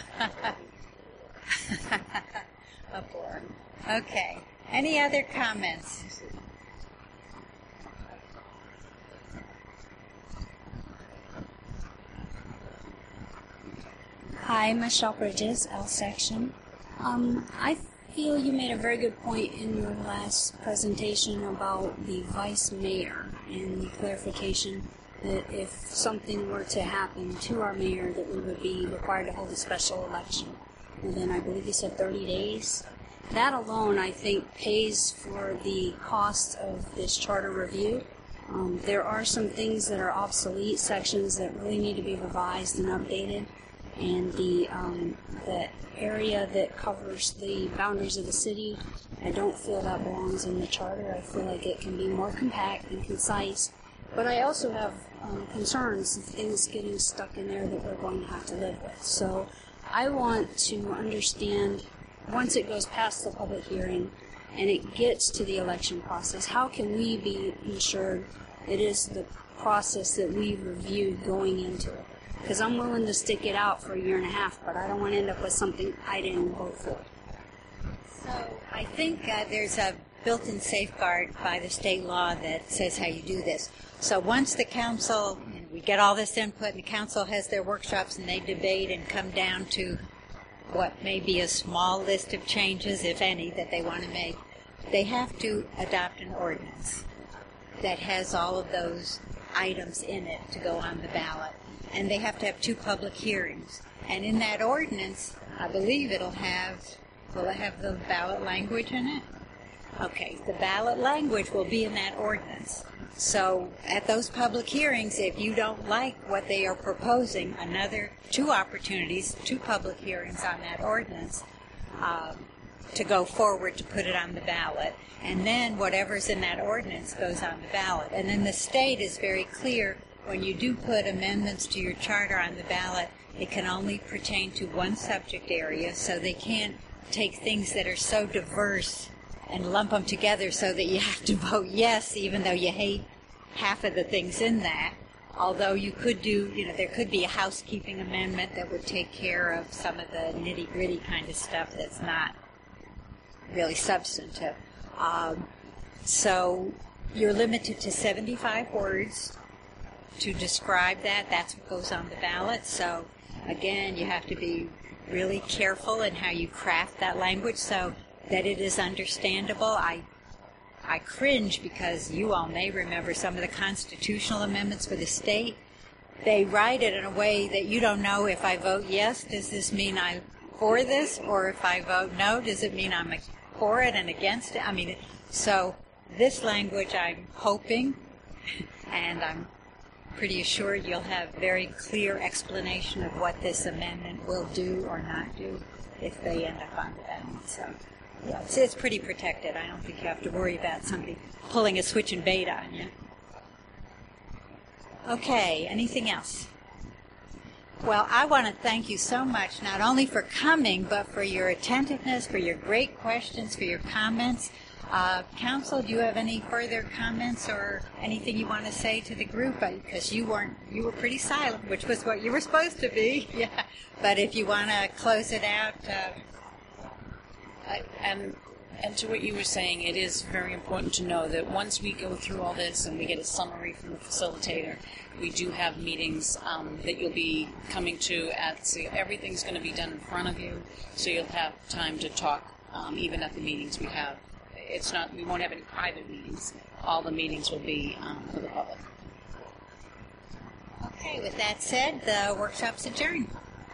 Speaker 1: A four. Okay. Any other comments?
Speaker 12: Hi, Michelle Bridges, L section. Um, I feel you made a very good point in your last presentation about the vice mayor and the clarification that if something were to happen to our mayor, that we would be required to hold a special election. And then I believe you said thirty days. That alone, I think, pays for the cost of this charter review. Um, there are some things that are obsolete, sections that really need to be revised and updated. And the um, the area that covers the boundaries of the city, I don't feel that belongs in the charter. I feel like it can be more compact and concise. But I also have um, concerns of things getting stuck in there that we're going to have to live with. So I want to understand, once it goes past the public hearing and it gets to the election process, how can we be ensured it is the process that we reviewed going into it? Because I'm willing to stick it out for a year and a half, but I don't want to end up with something I didn't vote for.
Speaker 1: So I think uh, there's a built-in safeguard by the state law that says how you do this. So once the council, and we get all this input, and the council has their workshops and they debate and come down to what may be a small list of changes, if any, that they want to make, they have to adopt an ordinance that has all of those items in it to go on the ballot. And they have to have two public hearings. And in that ordinance, I believe it'll have, will it have the ballot language in it? Okay, the ballot language will be in that ordinance. So at those public hearings, if you don't like what they are proposing, another two opportunities, two public hearings on that ordinance um, to go forward to put it on the ballot. And then whatever's in that ordinance goes on the ballot. And then the state is very clear, when you do put amendments to your charter on the ballot, it can only pertain to one subject area, so they can't take things that are so diverse and lump them together so that you have to vote yes, even though you hate half of the things in that. Although you could do, you know, there could be a housekeeping amendment that would take care of some of the nitty-gritty kind of stuff that's not really substantive. Um, so you're limited to seventy-five words to describe that. That's what goes on the ballot. So, again, you have to be really careful in how you craft that language so that it is understandable. I I cringe because you all may remember some of the constitutional amendments for the state. They write it in a way that you don't know, if I vote yes, does this mean I'm for this? Or if I vote no, does it mean I'm for it and against it? I mean, so this language I'm hoping, and I'm pretty assured you'll have very clear explanation of what this amendment will do or not do if they end up on the ballot. So, yeah, it's, it's pretty protected. I don't think you have to worry about somebody pulling a switch and bait on you. Okay, anything else? Well, I want to thank you so much, not only for coming, but for your attentiveness, for your great questions, for your comments. Uh, Council, do you have any further comments or anything you want to say to the group? Because you weren't, you were pretty silent, which was what you were supposed to be. Yeah. But if you want to close it out. Uh,
Speaker 13: I, and and to what you were saying, it is very important to know that once we go through all this and we get a summary from the facilitator, we do have meetings um, that you'll be coming to at, so everything's going to be done in front of you, so you'll have time to talk um, even at the meetings we have. It's not, we won't have any private meetings. All the meetings will be um, for the public.
Speaker 1: Okay, with that said, the workshop's adjourned.